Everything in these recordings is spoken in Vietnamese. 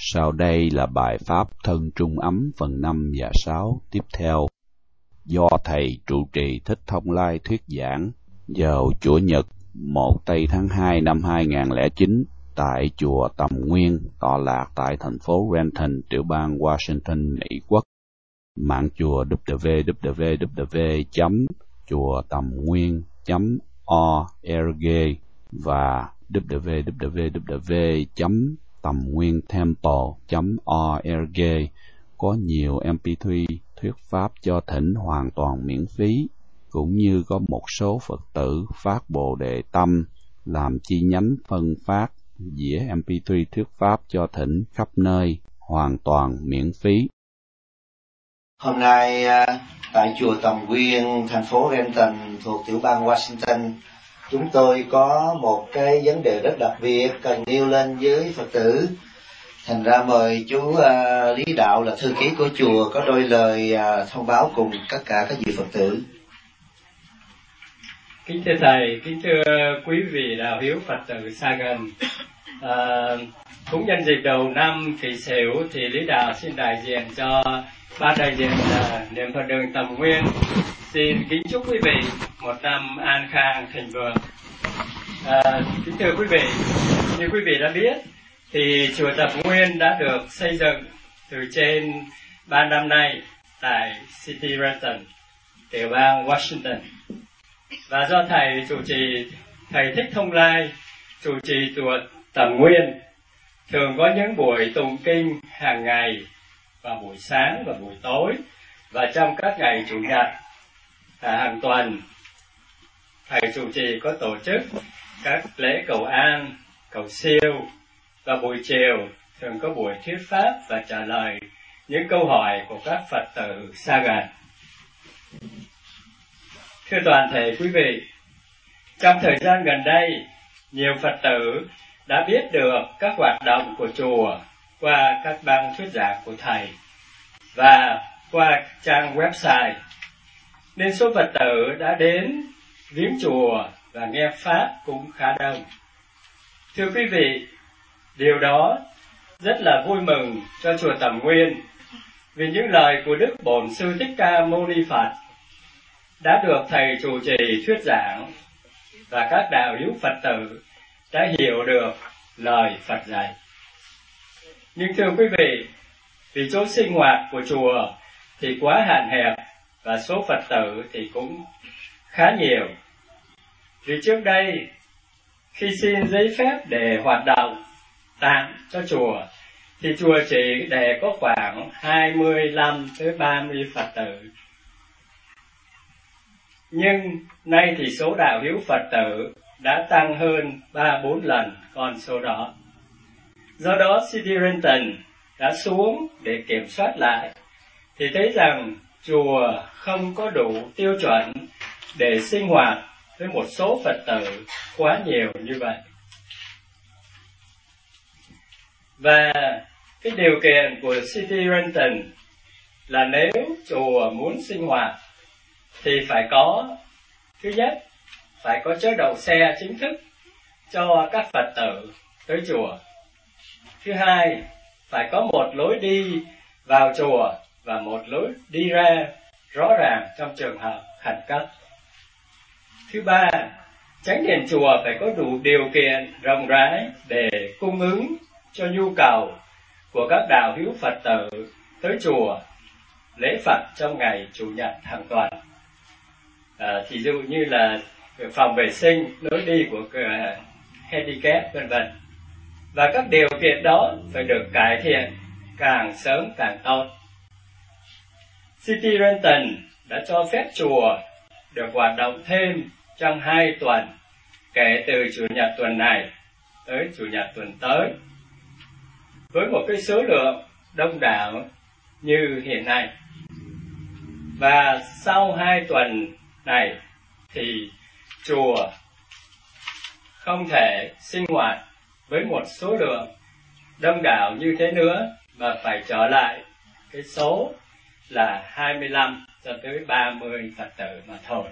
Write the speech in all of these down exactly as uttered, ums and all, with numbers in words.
Sau đây là bài pháp Thân Trung Ấm phần năm và sáu tiếp theo, do Thầy trụ trì Thích Thông Lai thuyết giảng vào Chủ nhật một tây tháng hai năm hai nghìn không trăm lẻ chín tại chùa Tầm Nguyên, tọa lạc tại thành phố Renton, tiểu bang Washington, Mỹ Quốc. Mạng chùa w w w chấm chùa tầm nguyên chấm org và w w w chấm tầm nguyên temple chấm org có nhiều em pê ba thuyết pháp cho thỉnh hoàn toàn miễn phí, cũng như có một số Phật tử phát Bồ Đề Tâm làm chi nhánh phân phát dĩa em pê ba thuyết pháp cho thỉnh khắp nơi hoàn toàn miễn phí. Hôm nay tại chùa Tầm Nguyên, thành phố Renton thuộc tiểu bang Washington, chúng tôi có một cái vấn đề rất đặc biệt cần nêu lên với Phật tử. Thành ra mời chú uh, Lý Đạo là thư ký của chùa có đôi lời uh, thông báo cùng tất cả các vị Phật tử. Kính thưa Thầy, kính thưa quý vị đạo hữu Phật tử xa gần. À, cũng nhân dịp đầu năm Kỷ Sửu thì Lý Đạo xin đại diện cho ban đại diện uh, niệm Phật đường Tầm Nguyên xin kính chúc quý vị một năm an khang thịnh vượng. À, kính thưa quý vị, như quý vị đã biết thì chùa Tầm Nguyên đã được xây dựng từ trên ba năm nay tại City Renton, tiểu bang Washington. Và do Thầy trụ trì, Thầy Thích Thông Lai trụ trì chùa Tầm Nguyên thường có những buổi tụng kinh hàng ngày vào buổi sáng và buổi tối, và trong các ngày chủ nhật à, hàng tuần Thầy trụ trì có tổ chức các lễ cầu an, cầu siêu, và buổi chiều thường có buổi thuyết pháp và trả lời những câu hỏi của các Phật tử xa gần. Thưa toàn thể quý vị, trong thời gian gần đây, nhiều Phật tử đã biết được các hoạt động của chùa qua các băng thuyết giảng của Thầy và qua trang website, nên số Phật tử đã đến viếng chùa và nghe pháp cũng khá đông. Thưa quý vị, điều đó rất là vui mừng cho chùa Tầm Nguyên, vì những lời của Đức Bổn Sư Thích Ca Mâu Ni Phật đã được Thầy trụ trì thuyết giảng, và các đạo hữu Phật tử đã hiểu được lời Phật dạy. Nhưng thưa quý vị, vì chỗ sinh hoạt của chùa thì quá hạn hẹp và số Phật tử thì cũng khá nhiều. Vì trước đây, khi xin giấy phép để hoạt động tạm cho chùa, thì chùa chỉ để có khoảng hai mươi lăm tới ba mươi Phật tử. Nhưng nay thì số đạo hữu Phật tử đã tăng hơn ba bốn lần con số đó. Do đó City Renton đã xuống để kiểm soát lại, thì thấy rằng chùa không có đủ tiêu chuẩn để sinh hoạt với một số Phật tử quá nhiều như vậy. Và cái điều kiện của City Renton là nếu chùa muốn sinh hoạt thì phải có, thứ nhất, phải có chế độ xe chính thức cho các Phật tử tới chùa. Thứ hai, phải có một lối đi vào chùa và một lối đi ra rõ ràng trong trường hợp khẩn cấp. Thứ ba, chánh điện chùa phải có đủ điều kiện rộng rãi để cung ứng cho nhu cầu của các đạo hữu Phật tử tới chùa lễ Phật trong ngày Chủ nhật hàng tuần. À, thí dụ như là phòng vệ sinh, lối đi của uh, handicap vân vân. Và các điều kiện đó phải được cải thiện càng sớm càng tốt. City Renton đã cho phép chùa được hoạt động thêm trong hai tuần, kể từ Chủ nhật tuần này tới Chủ nhật tuần tới, với một cái số lượng đông đảo như hiện nay. Và sau hai tuần này thì chùa không thể sinh hoạt với một số lượng đông đảo như thế nữa, mà phải trở lại cái số là hai mươi lăm cho tới ba mươi Phật tử mà thôi.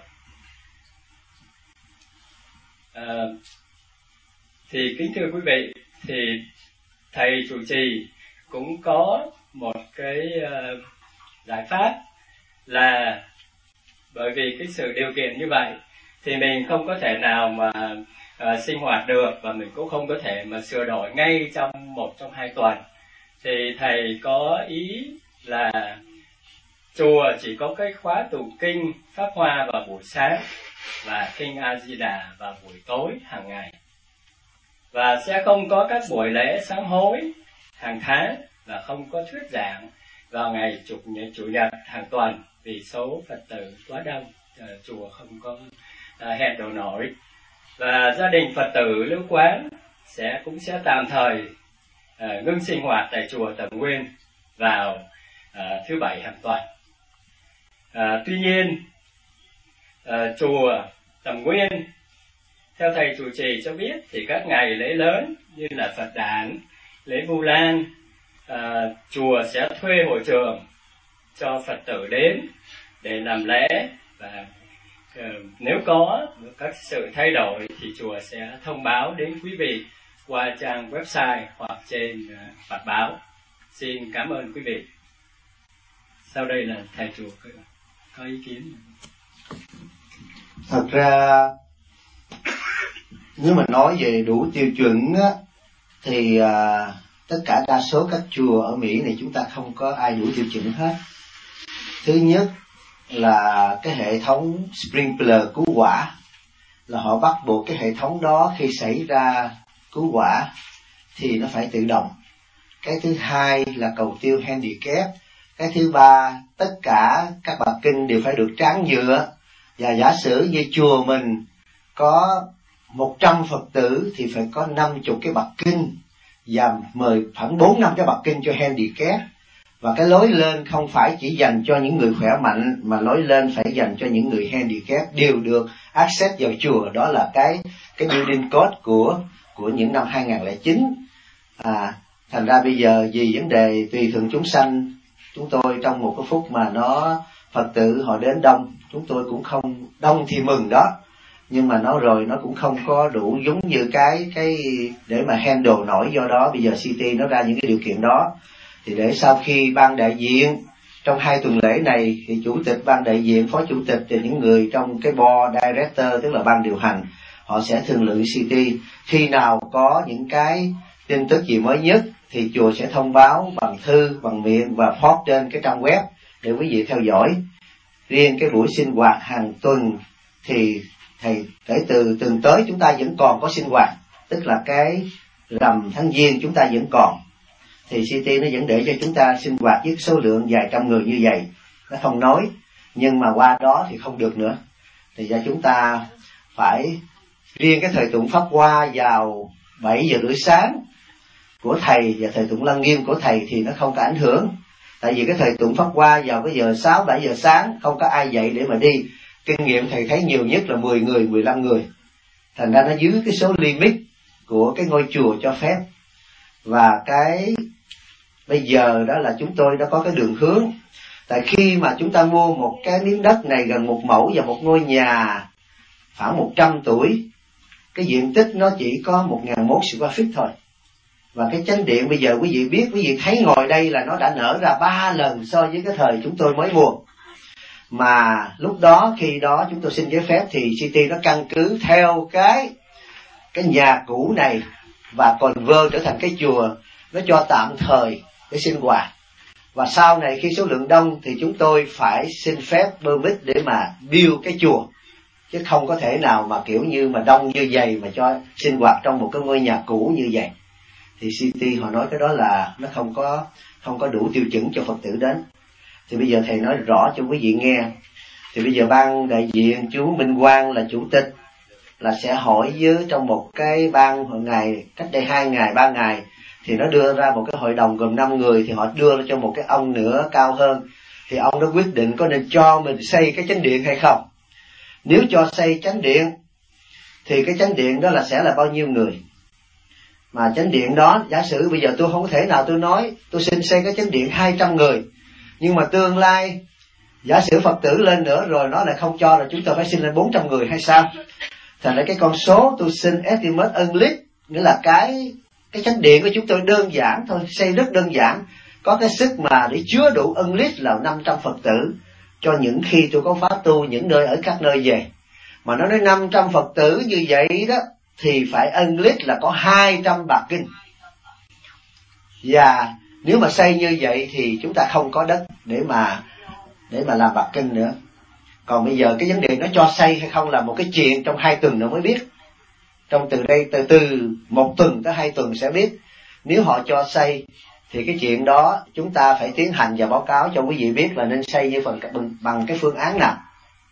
À, thì kính thưa quý vị, thì Thầy trụ trì cũng có một cái uh, giải pháp là bởi vì cái sự điều kiện như vậy thì mình không có thể nào mà uh, sinh hoạt được, và mình cũng không có thể mà sửa đổi ngay trong một trong hai tuần. Thì thầy có ý là chùa chỉ có cái khóa tụng kinh Pháp Hoa vào buổi sáng và kinh A Di Đà vào buổi tối hàng ngày, và sẽ không có các buổi lễ sám hối hàng tháng, và không có thuyết giảng vào ngày chủ nhật, chủ nhật hàng tuần vì số Phật tử quá đông, uh, chùa không có uh, hẹn đồ nổi. Và gia đình Phật tử Lưu Quán sẽ cũng sẽ tạm thời uh, ngưng sinh hoạt tại chùa Tầm Nguyên vào uh, thứ bảy hàng tuần. Uh, tuy nhiên uh, chùa Tầm Nguyên theo thầy trụ trì cho biết thì các ngày lễ lớn như là Phật đản, lễ Vu Lan, uh, chùa sẽ thuê hội trường cho Phật tử đến để làm lễ, và uh, nếu có các sự thay đổi thì chùa sẽ thông báo đến quý vị qua trang website hoặc trên uh, Phật báo. Xin cảm ơn quý vị. Sau đây là thầy chùa có ý kiến. Thật ra nếu mà nói về đủ tiêu chuẩn á, thì à, tất cả đa số các chùa ở Mỹ này chúng ta không có ai đủ tiêu chuẩn hết. Thứ nhất là cái hệ thống sprinkler cứu hỏa, là họ bắt buộc cái hệ thống đó khi xảy ra cứu hỏa thì nó phải tự động. Cái thứ hai là cầu tiêu handicap. Cái thứ ba, tất cả các bậc kinh đều phải được tráng nhựa. Và giả sử như chùa mình có một trăm Phật tử thì phải có năm mươi cái bậc kinh, và mời khoảng bốn năm cái bậc kinh cho handicap. Và cái lối lên không phải chỉ dành cho những người khỏe mạnh, mà lối lên phải dành cho những người handicap đều được access vào chùa. Đó là cái cái building code của của những năm hai không không chín. À, thành ra bây giờ vì vấn đề tùy thuận chúng sanh, chúng tôi trong một cái phút mà nó Phật tử họ đến đông, chúng tôi cũng không đông thì mừng đó, nhưng mà nó rồi nó cũng không có đủ giống như cái cái để mà handle nổi. Do đó bây giờ xê tê nó ra những cái điều kiện đó, thì để sau khi ban đại diện trong hai tuần lễ này thì chủ tịch, ban đại diện, phó chủ tịch và những người trong cái board director, tức là ban điều hành, họ sẽ thương lượng xê tê. Khi nào có những cái tin tức gì mới nhất thì chùa sẽ thông báo bằng thư, bằng miệng và post trên cái trang web để quý vị theo dõi. Riêng cái buổi sinh hoạt hàng tuần thì thầy kể từ tuần tới chúng ta vẫn còn có sinh hoạt, tức là cái rằm tháng Giêng chúng ta vẫn còn, thì xê tê nó vẫn để cho chúng ta sinh hoạt với số lượng vài trăm người như vậy, nó không nói. Nhưng mà qua đó thì không được nữa, thì ra chúng ta phải riêng cái thời tụng Pháp Hoa vào bảy giờ rưỡi sáng của thầy và thời tụng Lăng Nghiêm của thầy thì nó không có ảnh hưởng. Tại vì cái thời tụng Pháp Hoa vào cái giờ sáu bảy giờ sáng không có ai dậy để mà đi. Kinh nghiệm thầy thấy nhiều nhất là mười người, mười lăm người. Thành ra nó dưới cái số limit của cái ngôi chùa cho phép. Và cái bây giờ đó là chúng tôi đã có cái đường hướng. Tại khi mà chúng ta mua một cái miếng đất này gần một mẫu và một ngôi nhà khoảng một trăm tuổi, cái diện tích nó chỉ có một nghìn một square feet thôi. Và cái chánh điện bây giờ quý vị biết, quý vị thấy ngồi đây là nó đã nở ra ba lần so với cái thời chúng tôi mới mua. Mà lúc đó, khi đó chúng tôi xin giấy phép thì xê tê nó căn cứ theo cái cái nhà cũ này và convert trở thành cái chùa, nó cho tạm thời để sinh hoạt. Và sau này khi số lượng đông thì chúng tôi phải xin phép permit để mà build cái chùa, chứ không có thể nào mà kiểu như mà đông như vậy mà cho sinh hoạt trong một cái ngôi nhà cũ như vậy. Thì xê tê họ nói cái đó là nó không có không có đủ tiêu chuẩn cho Phật tử đến. Thì bây giờ thầy nói rõ cho quý vị nghe. Thì bây giờ ban đại diện chú Minh Quang là chủ tịch là sẽ hỏi với trong một cái ban hồi ngày cách đây hai ngày ba ngày thì nó đưa ra một cái hội đồng gồm năm người, thì họ đưa cho một cái ông nữa cao hơn, thì ông đó quyết định có nên cho mình xây cái chánh điện hay không. Nếu cho xây chánh điện thì cái chánh điện đó là sẽ là bao nhiêu người. Mà chánh điện đó, giả sử bây giờ tôi không có thể nào tôi nói tôi xin xây cái chánh điện hai trăm người, nhưng mà tương lai giả sử Phật tử lên nữa rồi nó lại không cho, là chúng tôi phải xin lên bốn trăm người hay sao? Thành ra cái con số tôi xin estimate only, nghĩa là cái Cái chánh điện của chúng tôi đơn giản thôi, xây rất đơn giản, có cái sức mà để chứa đủ ân lít là năm trăm Phật tử cho những khi tôi có pháp tu những nơi ở các nơi về. Mà nó nói năm trăm Phật tử như vậy đó thì phải ân lít là có hai trăm bạc kinh. Và nếu mà xây như vậy thì chúng ta không có đất để mà để mà làm bạc kinh nữa. Còn bây giờ cái vấn đề nó cho xây hay không là một cái chuyện trong hai tuần nữa mới biết. Trong từ đây từ từ một tuần tới hai tuần sẽ biết. Nếu họ cho xây thì cái chuyện đó chúng ta phải tiến hành và báo cáo cho quý vị biết là nên xây như phần bằng, bằng cái phương án nào.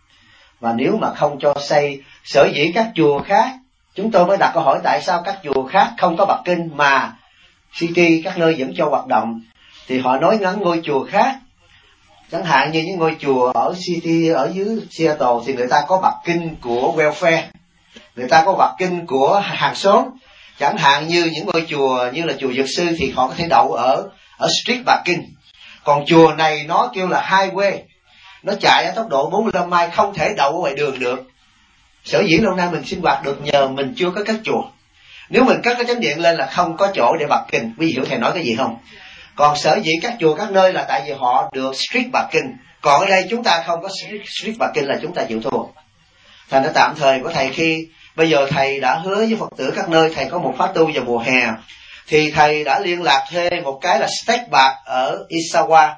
Và nếu mà không cho xây, sở dĩ các chùa khác, chúng tôi mới đặt câu hỏi tại sao các chùa khác không có bạc kinh mà City các nơi vẫn cho hoạt động. Thì họ nói ngắn ngôi chùa khác, chẳng hạn như những ngôi chùa ở City ở dưới Seattle thì người ta có bạc kinh của welfare, người ta có bạc kinh của hàng xóm. Chẳng hạn như những ngôi chùa như là chùa Dược Sư thì họ có thể đậu ở ở street bạc kinh. Còn chùa này nó kêu là highway, nó chạy ở tốc độ bốn mươi lăm mai, không thể đậu ở ngoài đường được. Sở dĩ lâu nay mình sinh hoạt được nhờ mình chưa có cất chùa. Nếu mình cất cái chánh điện lên là không có chỗ để bạc kinh. Quý vị hiểu thầy nói cái gì không? Còn sở dĩ các chùa các nơi là tại vì họ được street bạc kinh. Còn ở đây chúng ta không có street, street bạc kinh là chúng ta chịu thua. Thành ra tạm thời của thầy khi bây giờ thầy đã hứa với Phật tử các nơi thầy có một pháp tu vào mùa hè, thì thầy đã liên lạc thuê một cái là stake bạc ở Isawa.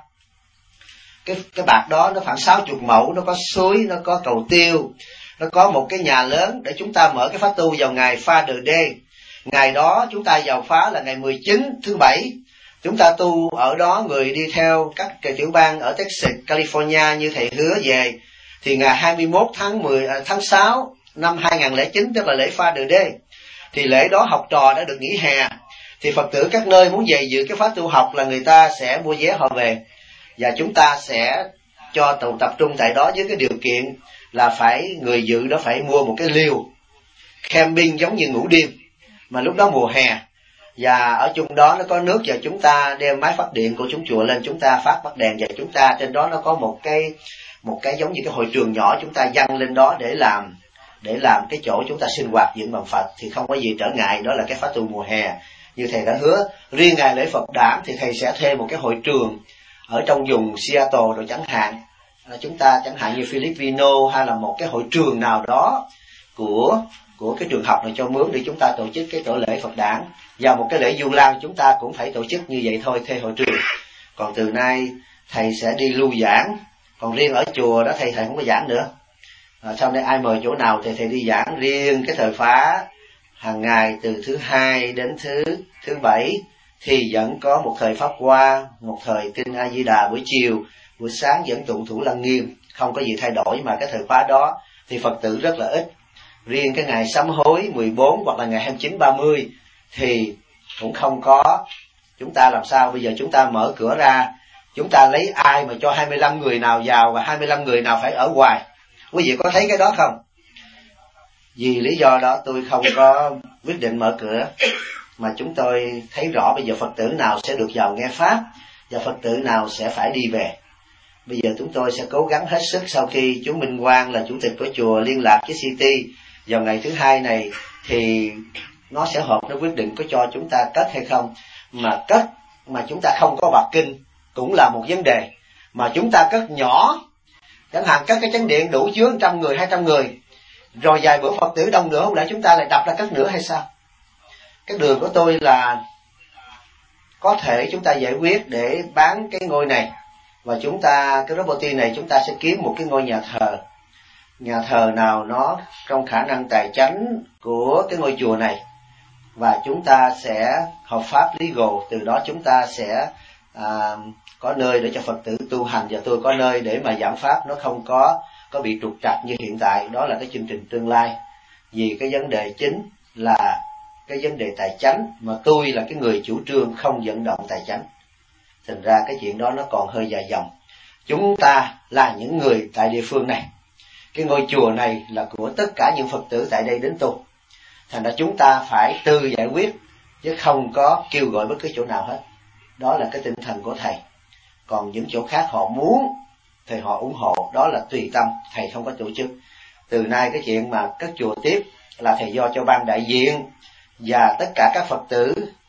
Cái cái bạc đó nó khoảng sáu mươi mẫu, nó có suối, nó có cầu tiêu, nó có một cái nhà lớn để chúng ta mở cái pháp tu vào ngày Father Day. Ngày đó chúng ta vào phá là ngày mười chín thứ bảy. Chúng ta tu ở đó, người đi theo các tiểu bang ở Texas, California như thầy hứa về. Thì ngày hai mươi mốt tháng mười tháng sáu năm hai nghìn không trăm lẻ chín, tức là lễ Father Day, thì lễ đó học trò đã được nghỉ hè. Thì Phật tử các nơi muốn về dự cái pháp tu học là người ta sẽ mua vé họ về. Và chúng ta sẽ cho tụ tập trung tại đó với cái điều kiện là phải người dự đó phải mua một cái liều camping giống như ngủ đêm. Mà lúc đó mùa hè, và ở chung đó nó có nước, và chúng ta đem máy phát điện của chúng chùa lên, chúng ta phát bắt đèn, và chúng ta trên đó nó có một cái một cái giống như cái hội trường nhỏ, chúng ta dăng lên đó để làm để làm cái chỗ chúng ta sinh hoạt dựng bằng Phật, thì không có gì trở ngại. Đó là cái pháp tu mùa hè như thầy đã hứa. Riêng ngày lễ Phật đản thì thầy sẽ thuê một cái hội trường ở trong vùng Seattle rồi chẳng hạn, à, chúng ta chẳng hạn như Filipino hay là một cái hội trường nào đó của của cái trường học này cho mướn để chúng ta tổ chức cái tổ lễ Phật đản. Và một cái lễ Du Lan chúng ta cũng phải tổ chức như vậy thôi, thuê hội trường. Còn từ nay thầy sẽ đi lưu giảng. Còn riêng ở chùa đó thầy thầy không có giảng nữa. À, sau này ai mời chỗ nào thì thầy đi giảng. Riêng cái thời phá hàng ngày từ thứ hai đến thứ thứ bảy thì vẫn có một thời pháp hoa, một thời kinh A Di Đà buổi chiều, buổi sáng vẫn tụng Thủ Lăng Nghiêm, không có gì thay đổi. Mà cái thời khóa đó thì Phật tử rất là ít. Riêng cái ngày sám hối mười bốn hoặc là ngày hai mươi chín ba mươi thì cũng không có. Chúng ta làm sao bây giờ chúng ta mở cửa ra, chúng ta lấy ai mà cho hai mươi lăm người nào vào và hai mươi lăm người nào phải ở ngoài? Quý vị có thấy cái đó không? Vì lý do đó tôi không có quyết định mở cửa, mà chúng tôi thấy rõ bây giờ Phật tử nào sẽ được vào nghe Pháp và Phật tử nào sẽ phải đi về. Bây giờ chúng tôi sẽ cố gắng hết sức. Sau khi chú Minh Quang là chủ tịch của chùa liên lạc với City vào ngày thứ hai này thì nó sẽ họp, nó quyết định có cho chúng ta cất hay không. Mà cất mà chúng ta không có bạc kinh cũng là một vấn đề. Mà chúng ta cất nhỏ, chẳng hạn cất cái chánh điện đủ chứa một trăm người, hai trăm người, rồi vài bữa Phật tử đông nữa, không lẽ chúng ta lại đập ra cất nữa hay sao? Cái đường của tôi là có thể chúng ta giải quyết để bán cái ngôi này, và chúng ta cái property này chúng ta sẽ kiếm một cái ngôi nhà thờ, nhà thờ nào nó trong khả năng tài chánh của cái ngôi chùa này, và chúng ta sẽ hợp pháp legal. Từ đó chúng ta sẽ à, có nơi để cho Phật tử tu hành, và tôi có nơi để mà giảng pháp nó không có có bị trục trặc như hiện tại. Đó là cái chương trình tương lai. Vì cái vấn đề chính là cái vấn đề tài chánh, mà tôi là cái người chủ trương không vận động tài chánh. Thành ra cái chuyện đó nó còn hơi dài dòng. Chúng ta là những người tại địa phương này, cái ngôi chùa này là của tất cả những Phật tử tại đây đến tu. Thành ra chúng ta phải tự giải quyết, chứ không có kêu gọi bất cứ chỗ nào hết. Đó là cái tinh thần của thầy. Còn những chỗ khác họ muốn thì họ ủng hộ, đó là tùy tâm, thầy không có tổ chức. Từ nay cái chuyện mà cất chùa tiếp là thầy do cho ban đại diện và tất cả các Phật tử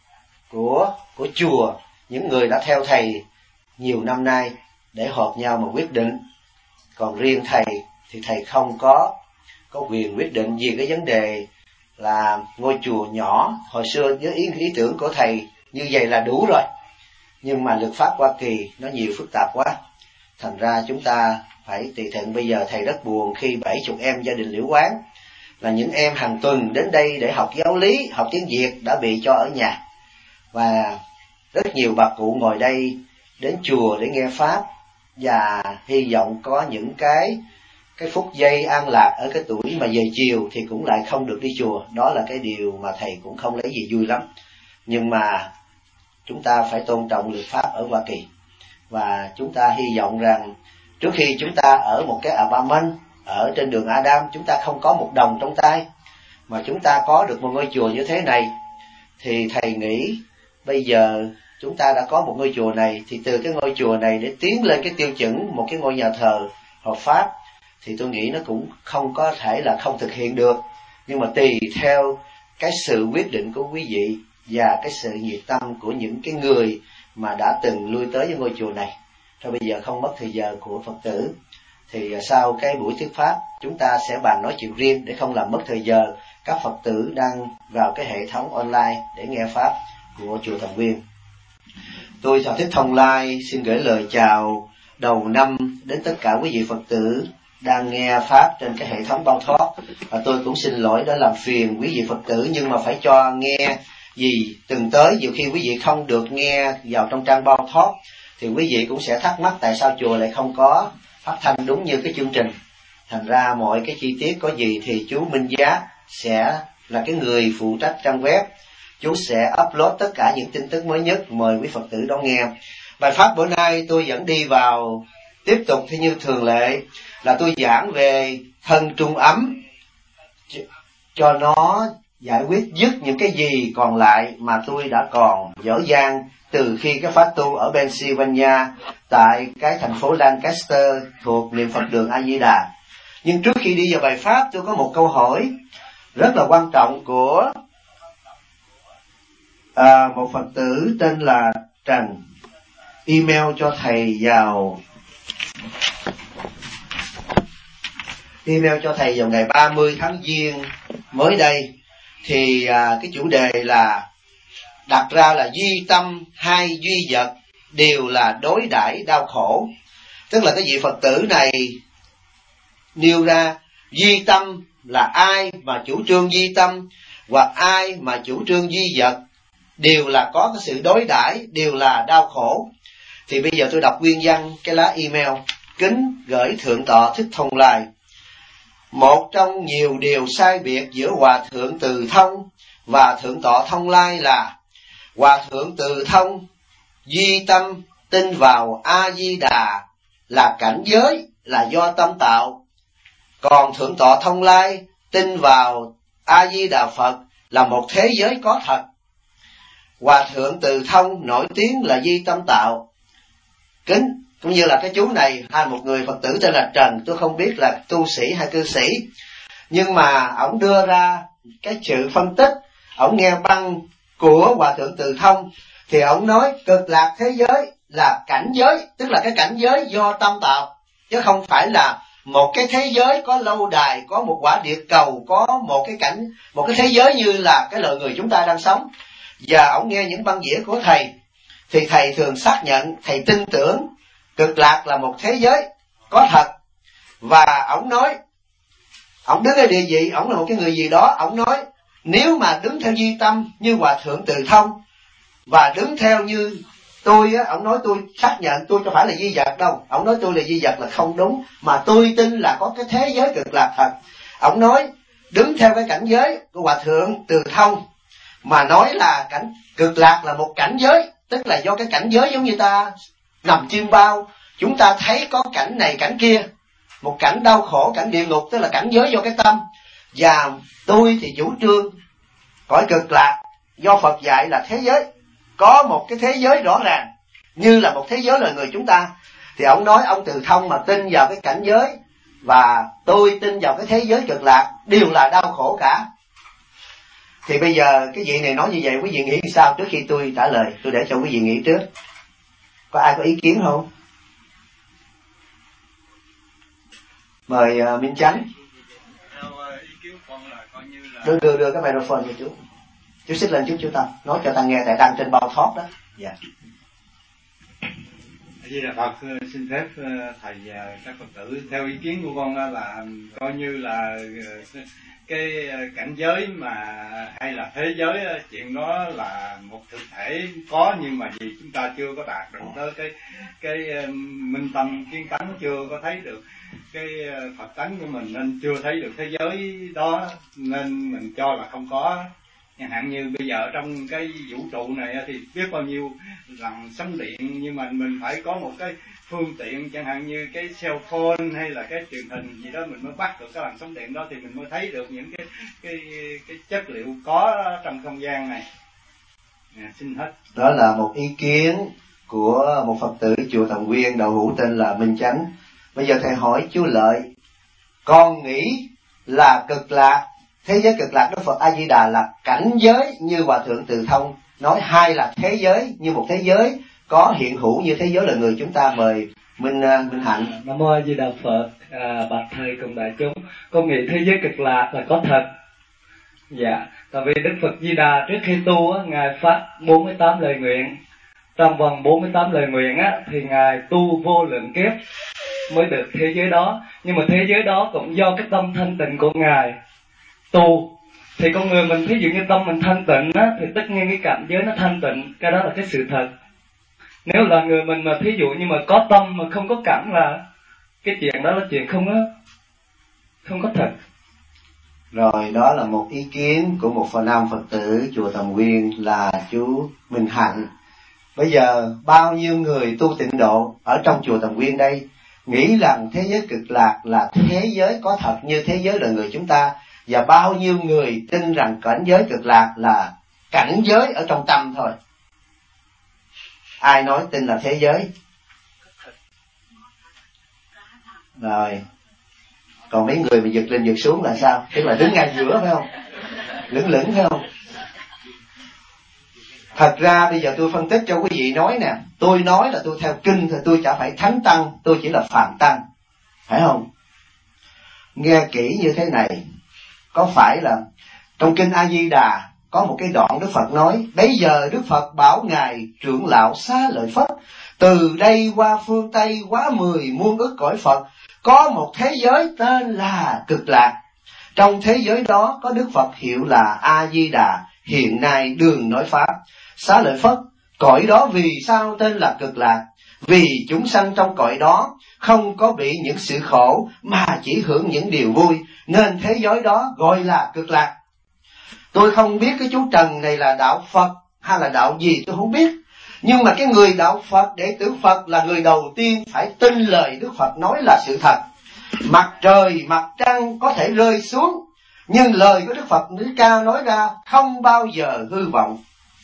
của của chùa, những người đã theo thầy nhiều năm nay để họp nhau mà quyết định. Còn riêng thầy thì thầy không có có quyền quyết định vì cái vấn đề là ngôi chùa nhỏ. Hồi xưa với ý, ý tưởng của thầy như vậy là đủ rồi, nhưng mà luật pháp Hoa Kỳ nó nhiều phức tạp quá, thành ra chúng ta phải tùy thuận. Bây giờ thầy rất buồn khi bảy chục em gia đình Liễu Quán là những em hàng tuần đến đây để học giáo lý, học tiếng Việt đã bị cho ở nhà, và rất nhiều bà cụ ngồi đây đến chùa để nghe pháp và hy vọng có những cái cái phút giây an lạc ở cái tuổi mà về chiều thì cũng lại không được đi chùa. Đó là cái điều mà thầy cũng không lấy gì vui lắm, nhưng mà chúng ta phải tôn trọng luật pháp ở Hoa Kỳ, và chúng ta hy vọng rằng trước khi chúng ta ở một cái apartment ở trên đường Adam, chúng ta không có một đồng trong tay, mà chúng ta có được một ngôi chùa như thế này, thì thầy nghĩ bây giờ chúng ta đã có một ngôi chùa này, thì từ cái ngôi chùa này để tiến lên cái tiêu chuẩn một cái ngôi nhà thờ hợp pháp, thì tôi nghĩ nó cũng không có thể là không thực hiện được, nhưng mà tùy theo cái sự quyết định của quý vị và cái sự nhiệt tâm của những cái người mà đã từng lui tới với ngôi chùa này. Thôi bây giờ không mất thời giờ của Phật tử, thì sau cái buổi thuyết pháp chúng ta sẽ bàn nói chuyện riêng để không làm mất thời giờ các Phật tử đang vào cái hệ thống online để nghe pháp của chùa Thần Nguyên. Tôi Thọ Thích Thông Lai xin gửi lời chào đầu năm đến tất cả quý vị Phật tử đang nghe pháp trên cái hệ thống Bao Thoát, và tôi cũng xin lỗi đã làm phiền quý vị Phật tử, nhưng mà phải cho nghe vì từng tới nhiều khi quý vị không được nghe vào trong trang Bao Thoát thì quý vị cũng sẽ thắc mắc tại sao chùa lại không có phát thanh đúng như cái chương trình. Thành ra mọi cái chi tiết có gì thì chú Minh Giá sẽ là cái người phụ trách trang web, chú sẽ upload tất cả những tin tức mới nhất, mời quý Phật tử đón nghe. Bài pháp bữa nay tôi vẫn đi vào tiếp tục theo như thường lệ, là tôi giảng về thân trung ấm cho nó giải quyết dứt những cái gì còn lại mà tôi đã còn dở dang từ khi cái pháp tu ở Pennsylvania tại cái thành phố Lancaster thuộc niệm Phật đường A Di Đà. Nhưng trước khi đi vào bài pháp, tôi có một câu hỏi rất là quan trọng của à, một Phật tử tên là Trần, email cho thầy vào email cho thầy vào ngày ba mươi tháng Giêng mới đây. Thì à, cái chủ đề là đặt ra là duy tâm hai duy vật đều là đối đãi đau khổ. Tức là cái vị Phật tử này nêu ra duy tâm là ai mà chủ trương duy tâm, và ai mà chủ trương duy vật đều là có cái sự đối đãi, đều là đau khổ. Thì bây giờ tôi đọc nguyên văn cái lá email. Kính gửi Thượng tọa Thích Thông Lai. Một trong nhiều điều sai biệt giữa Hòa thượng Từ Thông và Thượng tọa Thông Lai là Hòa thượng Từ Thông duy tâm tin vào A Di Đà là cảnh giới, là do tâm tạo, còn Thượng tọa Thông Lai tin vào A Di Đà Phật là một thế giới có thật. Hòa thượng Từ Thông nổi tiếng là duy tâm tạo. Kính cũng như là cái chú này, hay một người Phật tử tên là Trần, tôi không biết là tu sĩ hay cư sĩ, nhưng mà ổng đưa ra cái sự phân tích. Ổng nghe băng của Hòa thượng Từ Thông thì ổng nói cực lạc thế giới là cảnh giới, tức là cái cảnh giới do tâm tạo, chứ không phải là một cái thế giới có lâu đài, có một quả địa cầu, có một cái cảnh, một cái thế giới như là cái loài người chúng ta đang sống. Và ổng nghe những băng đĩa của thầy thì thầy thường xác nhận, thầy tin tưởng cực lạc là một thế giới có thật. Và ổng nói, ổng đứng ở địa vị, ổng là một cái người gì đó, ổng nói nếu mà đứng theo duy tâm như Hòa thượng Từ Thông và đứng theo như tôi á, ổng nói tôi xác nhận tôi không phải là duy vật đâu, ổng nói tôi là duy vật là không đúng, mà tôi tin là có cái thế giới cực lạc thật. Ổng nói đứng theo cái cảnh giới của Hòa thượng Từ Thông mà nói là cảnh cực lạc là một cảnh giới, tức là do cái cảnh giới giống như ta nằm chim bao, chúng ta thấy có cảnh này cảnh kia, một cảnh đau khổ, cảnh địa ngục, tức là cảnh giới do cái tâm. Và tôi thì chủ trương cõi cực lạc do Phật dạy là thế giới, có một cái thế giới rõ ràng như là một thế giới loài người chúng ta. Thì ông nói ông Từ Thông mà tin vào cái cảnh giới và tôi tin vào cái thế giới cực lạc đều là đau khổ cả. Thì bây giờ cái vị này nói như vậy, quý vị nghĩ sao trước khi tôi trả lời? Tôi để cho quý vị nghĩ trước. Có ai có ý kiến không? Mời uh, Minh Chánh. Ý kiến con là coi như là... Đưa, đưa, đưa cái microphone cho chú. Chú xích lên chút chú Tâm, nói cho ta nghe, tại đang trên bao thoát đó. Dạ. Vì là Phật xin phép thầy và các Phật tử, theo ý kiến của con là coi như là cái cảnh giới mà hay là thế giới, chuyện đó là một thực thể có, nhưng mà vì chúng ta chưa có đạt được tới cái cái minh tâm kiến tánh, chưa có thấy được cái Phật tánh của mình, nên chưa thấy được thế giới đó, nên mình cho là không có. Chẳng hạn như bây giờ trong cái vũ trụ này thì biết bao nhiêu lần sóng điện, nhưng mà mình phải có một cái phương tiện, chẳng hạn như cái cell phone hay là cái truyền hình gì đó, mình mới bắt được cái làn sóng điện đó thì mình mới thấy được những cái cái cái chất liệu có trong không gian này. À, xin hết. Đó là một ý kiến của một Phật tử chùa Thần Nguyên đạo hữu tên là Minh Chánh. Bây giờ thầy hỏi chú Lợi, con nghĩ là cực lạc, thế giới cực lạc Đức Phật A Di Đà là cảnh giới như Hòa thượng Từ Thông nói, hay là thế giới như một thế giới có hiện hữu như thế giới là người chúng ta? Mời Minh uh, Minh Hạnh. Nam mô A Di Đà Phật. À, bạch thầy cùng đại chúng, con nghĩ thế giới cực lạc là có thật. Dạ, tại vì Đức Phật Di Đà trước khi tu á, ngài phát bốn mươi tám lời nguyện. Trong vòng bốn mươi tám lời nguyện á, thì ngài tu vô lượng kiếp mới được thế giới đó. Nhưng mà thế giới đó cũng do cái tâm thanh tịnh của ngài tu. Thì con người mình thí dụ như tâm mình thanh tịnh á, thì tất nhiên cái cảnh giới nó thanh tịnh, cái đó là cái sự thật. Nếu là người mình mà thí dụ như mà có tâm mà không có cảnh, là cái chuyện đó là chuyện không có không có thật. Rồi, đó là một ý kiến của một phần nam Phật tử chùa Thần Nguyên là chú Minh Hạnh. Bây giờ bao nhiêu người tu tịnh độ ở trong chùa Thần Nguyên đây nghĩ rằng thế giới cực lạc là thế giới có thật như thế giới là người chúng ta, và bao nhiêu người tin rằng cảnh giới cực lạc là cảnh giới ở trong tâm thôi? Ai nói tin là thế giới? Rồi, còn mấy người mà giật lên giật xuống là sao? Tức là đứng ngay giữa phải không? Lững lững phải không? Thật ra bây giờ tôi phân tích cho quý vị nói nè, tôi nói là tôi theo kinh thì tôi chả phải thánh tăng, tôi chỉ là phàm tăng, phải không? Nghe kỹ như thế này, có phải là trong kinh A Di Đà có một cái đoạn Đức Phật nói, bây giờ Đức Phật bảo ngài trưởng lão Xá Lợi Phất, từ đây qua phương Tây quá mười muôn ức cõi Phật, có một thế giới tên là cực lạc. Trong thế giới đó có Đức Phật hiệu là A Di Đà, hiện nay đường nói pháp. Xá Lợi Phất, cõi đó vì sao tên là cực lạc? Vì chúng sanh trong cõi đó không có bị những sự khổ mà chỉ hưởng những điều vui, nên thế giới đó gọi là cực lạc. Tôi không biết cái chú Trần này là đạo Phật hay là đạo gì tôi không biết, nhưng mà cái người đạo Phật, đệ tử Phật là người đầu tiên phải tin lời Đức Phật nói là sự thật. Mặt trời, mặt trăng có thể rơi xuống, nhưng lời của Đức Phật Nữ Ca nói ra không bao giờ hư vọng.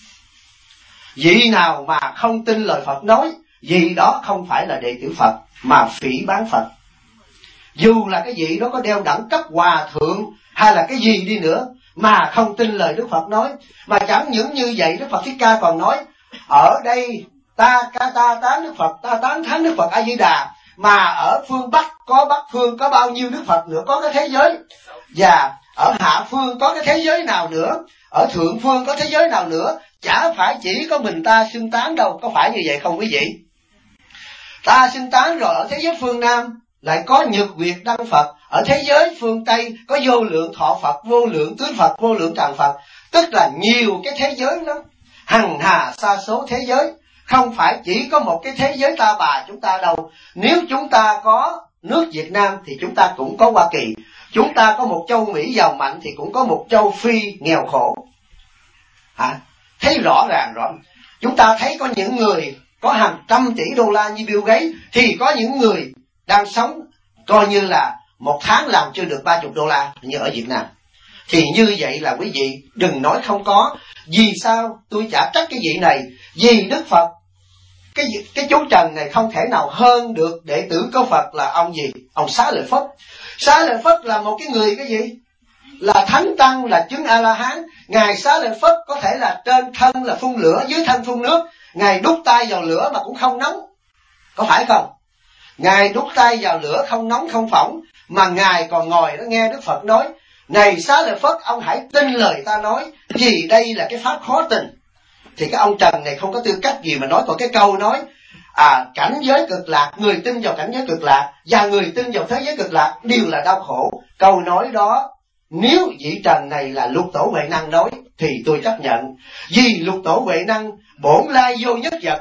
Vị nào mà không tin lời Phật nói, vị đó không phải là đệ tử Phật mà phỉ báng Phật. Dù là cái vị đó có đeo đẳng cấp hòa thượng hay là cái gì đi nữa mà không tin lời Đức Phật nói. Mà chẳng những như vậy, Đức Phật Thích Ca còn nói, ở đây ta ca ta tán Đức Phật, ta tán thán Đức Phật A Di Đà, mà ở phương Bắc có Bắc phương có bao nhiêu Đức Phật nữa, có cái thế giới, và ở hạ phương có cái thế giới nào nữa, ở thượng phương có thế giới nào nữa, chả phải chỉ có mình ta xưng tán đâu. Có phải như vậy không quý vị? Ta xưng tán rồi, ở thế giới phương Nam lại có Nhật Nguyệt Đăng Phật, ở thế giới phương Tây có vô lượng thọ Phật, vô lượng tứ Phật, vô lượng tràng Phật, tức là nhiều cái thế giới lắm, hằng hà sa số thế giới, không phải chỉ có một cái thế giới ta bà chúng ta đâu. Nếu chúng ta có nước Việt Nam thì chúng ta cũng có Hoa Kỳ, chúng ta có một châu Mỹ giàu mạnh thì cũng có một châu Phi nghèo khổ. À, thấy rõ ràng rõ. Chúng ta thấy có những người có hàng trăm tỷ đô la như Bill Gates, thì có những người đang sống coi như là một tháng làm chưa được ba mươi đô la như ở Việt Nam. Thì như vậy là quý vị đừng nói không có. Vì sao tôi chả trách cái vị này? Vì Đức Phật, cái cái chú Trần này không thể nào hơn được đệ tử của Phật là ông gì? Ông Xá Lợi Phất. Xá Lợi Phất là một cái người cái gì? là thánh tăng, là chứng A-la-hán. Ngài Xá Lợi Phất có thể là trên thân là phun lửa, dưới thân phun nước. Ngài đút tay vào lửa mà cũng không nóng, có phải không? Ngài đút tay vào lửa không nóng không phỏng, mà Ngài còn ngồi đó nghe Đức Phật nói: này Xá Lợi Phất, ông hãy tin lời ta nói, vì đây là cái pháp khó tin. Thì cái ông Trần này không có tư cách gì mà nói. Còn cái câu nói à cảnh giới cực lạc, người tin vào cảnh giới cực lạc và người tin vào thế giới cực lạc đều là đau khổ. Câu nói đó nếu vị Trần này là Lục Tổ Huệ Năng nói thì tôi chấp nhận. Vì Lục Tổ Huệ Năng bổn lai vô nhất vật,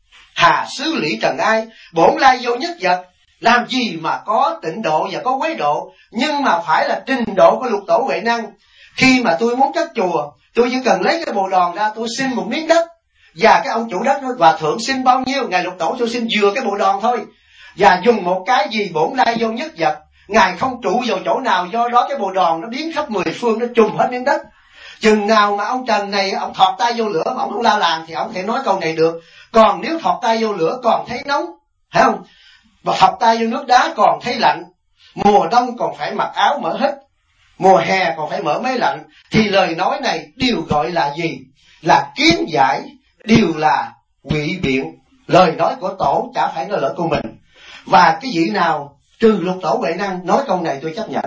hà xứ lũy trần ai. Bổn lai vô nhất vật, làm gì mà có tịnh độ và có quế độ. Nhưng mà phải là trình độ của Lục Tổ Huệ Năng. Khi mà tôi muốn cất chùa, tôi chỉ cần lấy cái bồ đòn ra, tôi xin một miếng đất, và cái ông chủ đất nói: hòa thượng xin bao nhiêu? Ngài Lục Tổ, tôi xin vừa cái bồ đòn thôi. Và dùng một cái gì bổn lai vô nhất vật, Ngài không trụ vào chỗ nào, do đó cái bồ đòn nó biến khắp mười phương, nó trùm hết miếng đất. Chừng nào mà ông Trần này ông thọt tay vô lửa mà ông không la làng thì ông có thể nói câu này được. Còn nếu thọt tay vô lửa còn thấy nóng, phải không? Và thọt tay vô nước đá còn thấy lạnh, mùa đông còn phải mặc áo mở hết, mùa hè còn phải mở máy lạnh, thì lời nói này đều gọi là gì? Là kiến giải, đều là ngụy biện. Lời nói của tổ chả phải là lời của mình. Và cái vị nào trừ Lục Tổ Huệ Năng nói câu này tôi chấp nhận.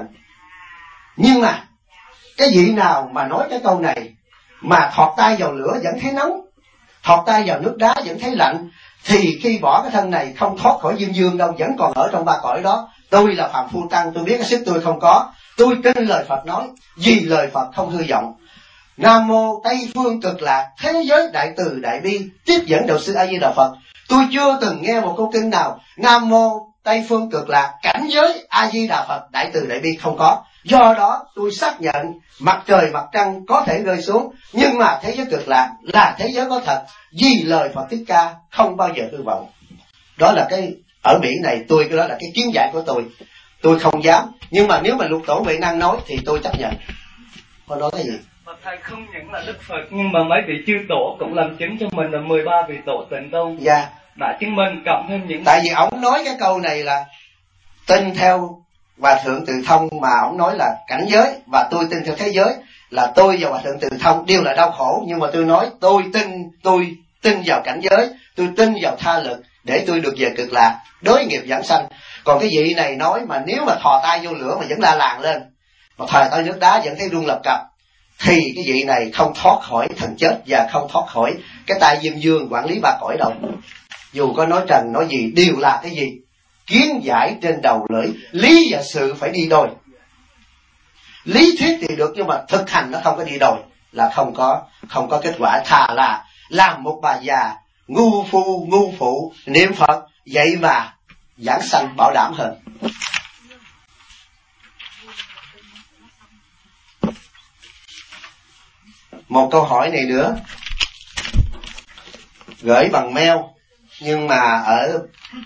Nhưng mà cái vị nào mà nói cái câu này mà thọt tay vào lửa vẫn thấy nóng, thọt tay vào nước đá vẫn thấy lạnh, thì khi bỏ cái thân này không thoát khỏi dương dương đâu, vẫn còn ở trong ba cõi đó. Tôi là phàm phu tăng, tôi biết cái sức tôi không có, tôi tin lời Phật nói, vì lời Phật không hư vọng. Nam mô Tây phương cực lạc, thế giới đại từ đại bi, tiếp dẫn đạo sư A Di Đà Phật. Tôi chưa từng nghe một câu kinh nào Nam mô Tây phương cực lạc, cảnh giới A Di Đà Phật, đại từ đại bi, không có. Do đó tôi xác nhận mặt trời mặt trăng có thể rơi xuống, nhưng mà thế giới cực lạc là thế giới có thật, vì lời Phật Thích Ca không bao giờ hư vọng. Đó là cái ở Mỹ này, tôi cái đó là cái kiến giải của tôi. Tôi không dám, nhưng mà nếu mà Lục Tổ Huệ Năng nói thì tôi chấp nhận. Con nói cái gì? Mà thầy không những là Đức Phật, nhưng mà mấy vị chư tổ cũng làm chứng cho mình là mười ba vị tổ tịnh tông. Dạ. Yeah. Đã chứng minh cộng thêm những... Tại vì ổng nói cái câu này là tin theo Hòa Thượng Từ Thông, mà ổng nói là cảnh giới, và tôi tin theo thế giới, là tôi và Hòa Thượng Từ Thông đều là đau khổ. Nhưng mà tôi nói tôi tin, tôi tin vào cảnh giới, tôi tin vào tha lực để tôi được về cực lạc, đối nghiệp giảng sanh. Còn cái vị này nói mà nếu mà thò tay vô lửa mà vẫn la làng lên, mà thò tay nước đá vẫn thấy rung lập cập, thì cái vị này không thoát khỏi thần chết và không thoát khỏi cái tay diêm dương quản lý ba cõi đâu. Dù có nói trần nói gì đều là cái gì? Kiến giải trên đầu lưỡi. Lý và sự phải đi đôi. Lý thuyết thì được, nhưng mà thực hành nó không có đi đôi, là không có không có kết quả. Thà là làm một bà già ngu phu ngu phụ niệm Phật, vậy mà giảng sanh bảo đảm hơn. Một câu hỏi này nữa, gửi bằng mail, nhưng mà ở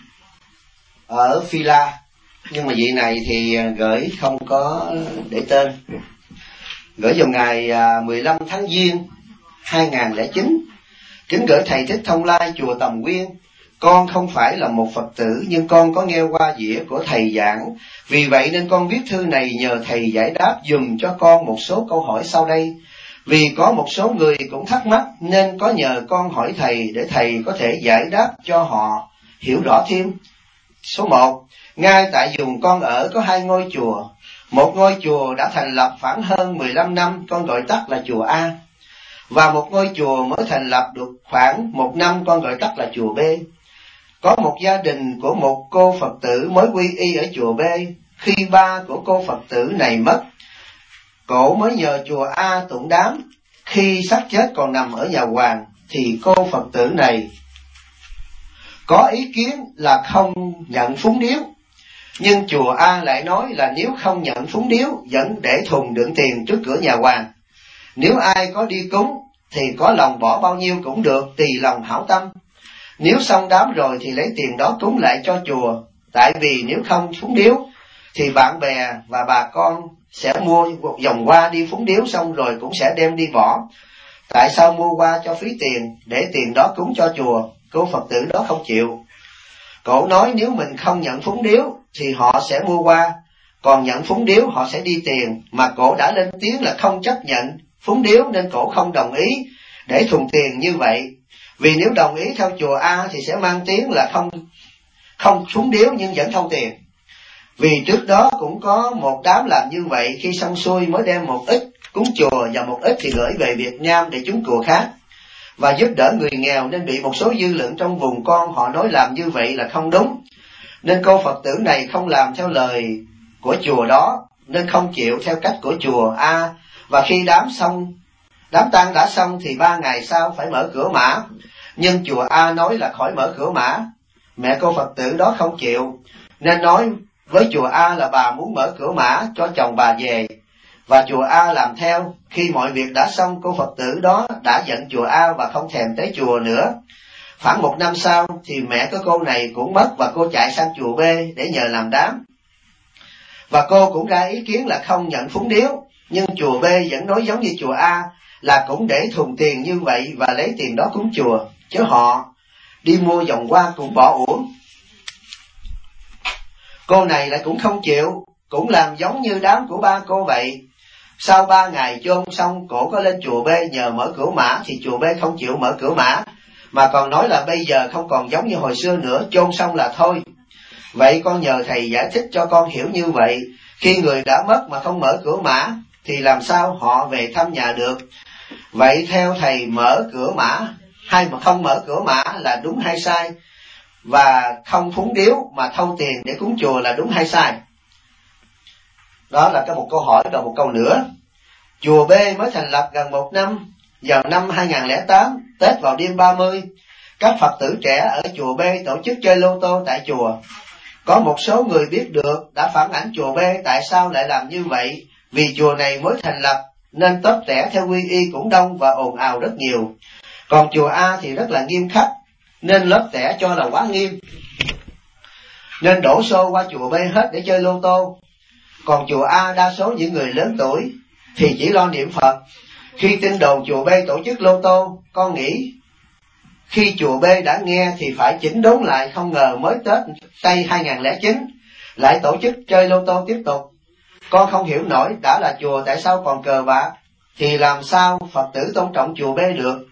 ở Phi La, nhưng mà vị này thì gửi không có để tên. Gửi vào ngày mười lăm tháng Giêng hai nghìn không trăm lẻ chín. Kính gửi thầy Thích Thông Lai, chùa Tầm Quyên. Con không phải là một Phật tử, nhưng con có nghe qua dĩa của thầy giảng, vì vậy nên con viết thư này nhờ thầy giải đáp dùm cho con một số câu hỏi sau đây. Vì có một số người cũng thắc mắc nên có nhờ con hỏi thầy để thầy có thể giải đáp cho họ hiểu rõ thêm. Số một, ngay tại vùng con ở có hai ngôi chùa. Một ngôi chùa đã thành lập khoảng hơn mười lăm năm, con gọi tắt là chùa A. Và một ngôi chùa mới thành lập được khoảng một năm, con gọi tắt là chùa B. Có một gia đình của một cô Phật tử mới quy y ở chùa B. Khi ba của cô Phật tử này mất, cổ mới nhờ chùa A tụng đám. Khi xác chết còn nằm ở nhà hoàng, thì cô Phật tử này có ý kiến là không nhận phúng điếu. Nhưng chùa A lại nói là nếu không nhận phúng điếu, vẫn để thùng đựng tiền trước cửa nhà hoàng. Nếu ai có đi cúng thì có lòng bỏ bao nhiêu cũng được, tùy lòng hảo tâm. Nếu xong đám rồi thì lấy tiền đó cúng lại cho chùa. Tại vì nếu không phúng điếu thì bạn bè và bà con sẽ mua một vòng hoa đi phúng điếu, xong rồi cũng sẽ đem đi bỏ. Tại sao mua hoa cho phí tiền, để tiền đó cúng cho chùa? Cô Phật tử đó không chịu. Cổ nói nếu mình không nhận phúng điếu thì họ sẽ mua hoa, còn nhận phúng điếu họ sẽ đi tiền, mà cổ đã lên tiếng là không chấp nhận phúng điếu nên cổ không đồng ý để thùng tiền như vậy. Vì nếu đồng ý theo chùa A thì sẽ mang tiếng là không không phúng điếu nhưng vẫn thâu tiền. Vì trước đó cũng có một đám làm như vậy, khi xong xuôi mới đem một ít cúng chùa và một ít thì gửi về Việt Nam để cúng chùa khác và giúp đỡ người nghèo, nên bị một số dư luận trong vùng con họ nói làm như vậy là không đúng. Nên cô Phật tử này không làm theo lời của chùa đó, nên không chịu theo cách của chùa A. Và khi đám xong, đám tang đã xong thì ba ngày sau phải mở cửa mã, nhưng chùa A nói là khỏi mở cửa mã. Mẹ cô Phật tử đó không chịu, nên nói với chùa A là bà muốn mở cửa mã cho chồng bà về, và chùa A làm theo. Khi mọi việc đã xong, cô Phật tử đó đã giận chùa A và không thèm tới chùa nữa. Khoảng một năm sau thì mẹ của cô này cũng mất và cô chạy sang chùa B để nhờ làm đám. Và cô cũng ra ý kiến là không nhận phúng điếu, nhưng chùa B vẫn nói giống như chùa A là cũng để thùng tiền như vậy và lấy tiền đó cúng chùa, chứ họ đi mua vòng hoa cũng bỏ uổng. Cô này lại cũng không chịu, cũng làm giống như đám của ba cô vậy. Sau ba ngày chôn xong, cổ có lên chùa B nhờ mở cửa mã thì chùa B không chịu mở cửa mã, mà còn nói là bây giờ không còn giống như hồi xưa nữa, chôn xong là thôi. Vậy con nhờ thầy giải thích cho con hiểu như vậy, khi người đã mất mà không mở cửa mã thì làm sao họ về thăm nhà được? Vậy theo thầy mở cửa mã hay mà không mở cửa mã là đúng hay sai? Và không phúng điếu mà thâu tiền để cúng chùa là đúng hay sai? Đó là cái một câu hỏi. Rồi một câu nữa. Chùa B mới thành lập gần một năm. Vào năm hai không không tám, Tết vào đêm ba mươi, các Phật tử trẻ ở chùa B tổ chức chơi lô tô tại chùa. Có một số người biết được đã phản ánh chùa B tại sao lại làm như vậy. Vì chùa này mới thành lập nên tốp trẻ theo quy y cũng đông và ồn ào rất nhiều. Còn chùa A thì rất là nghiêm khắc, nên lớp trẻ cho là quá nghiêm, nên đổ xô qua chùa B hết để chơi lô tô. Còn chùa A đa số những người lớn tuổi thì chỉ lo niệm Phật. Khi tin đồn chùa B tổ chức lô tô, con nghĩ khi chùa B đã nghe thì phải chỉnh đốn lại, không ngờ mới Tết Tây hai không không chín lại tổ chức chơi lô tô tiếp tục. Con không hiểu nổi, đã là chùa tại sao còn cờ bạc, thì làm sao Phật tử tôn trọng chùa B được?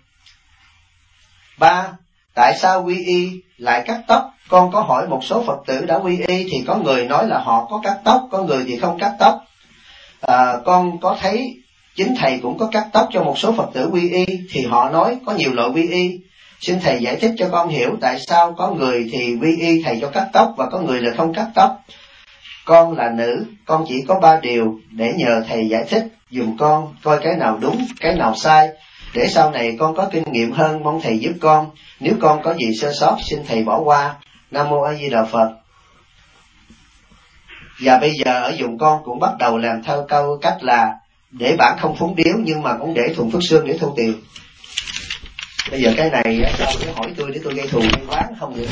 Ba, tại sao quy y lại cắt tóc? Con có hỏi một số Phật tử đã quy y thì có người nói là họ có cắt tóc, có người thì không cắt tóc. À, con có thấy chính thầy cũng có cắt tóc cho một số Phật tử quy y, thì họ nói có nhiều loại quy y. Xin thầy giải thích cho con hiểu tại sao có người thì quy y thầy cho cắt tóc và có người là không cắt tóc. Con là nữ, con chỉ có ba điều để nhờ thầy giải thích dùm con, coi cái nào đúng, cái nào sai, để sau này con có kinh nghiệm hơn, mong thầy giúp con. Nếu con có gì sơ sót xin thầy bỏ qua. Nam mô A Di Đà Phật. Và bây giờ ở vùng con cũng bắt đầu làm theo câu cách là để bản không phúng điếu nhưng mà cũng để thùng phước xương để thu tiền. Bây giờ cái này sao để hỏi tôi để tôi gây thù gây oán không được.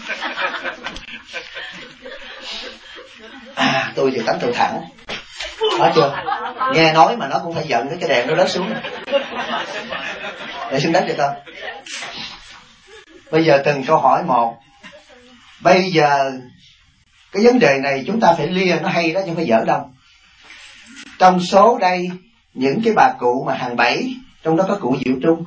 À, tôi thì tánh tôi thẳng. Nói chưa? Nghe nói mà nó cũng phải giận, cái đèn nó rớt xuống. Để xuống đất cho con. Bây giờ từng câu hỏi một. Bây giờ cái vấn đề này chúng ta phải lia nó hay đó chứ không phải dở đâu. Trong số đây những cái bà cụ mà hàng bảy, trong đó có cụ Diệu Trung.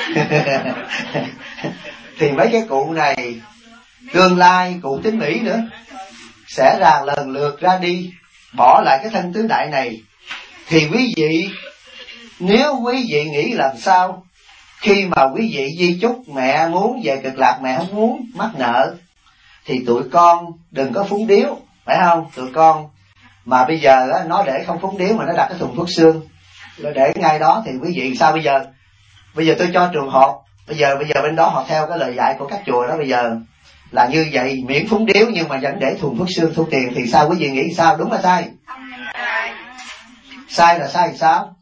Thì mấy cái cụ này tương lai cụ Tín Mỹ nữa sẽ là lần lượt ra đi, bỏ lại cái thân tứ đại này. Thì quý vị, nếu quý vị nghĩ làm sao khi mà quý vị di chúc mẹ muốn về cực lạc, mẹ không muốn mắc nợ, thì tụi con đừng có phúng điếu, phải không? Tụi con mà bây giờ á, nó để không phúng điếu mà nó đặt cái thùng thuốc xương để ngay đó, thì quý vị sao bây giờ? Bây giờ tôi cho trường hợp, bây giờ bây giờ bên đó họ theo cái lời dạy của các chùa đó, bây giờ là như vậy, miễn phúng điếu nhưng mà vẫn để thùng thuốc xương thu tiền, thì sao quý vị nghĩ sao? Đúng là sai? Sai là sai thì sao?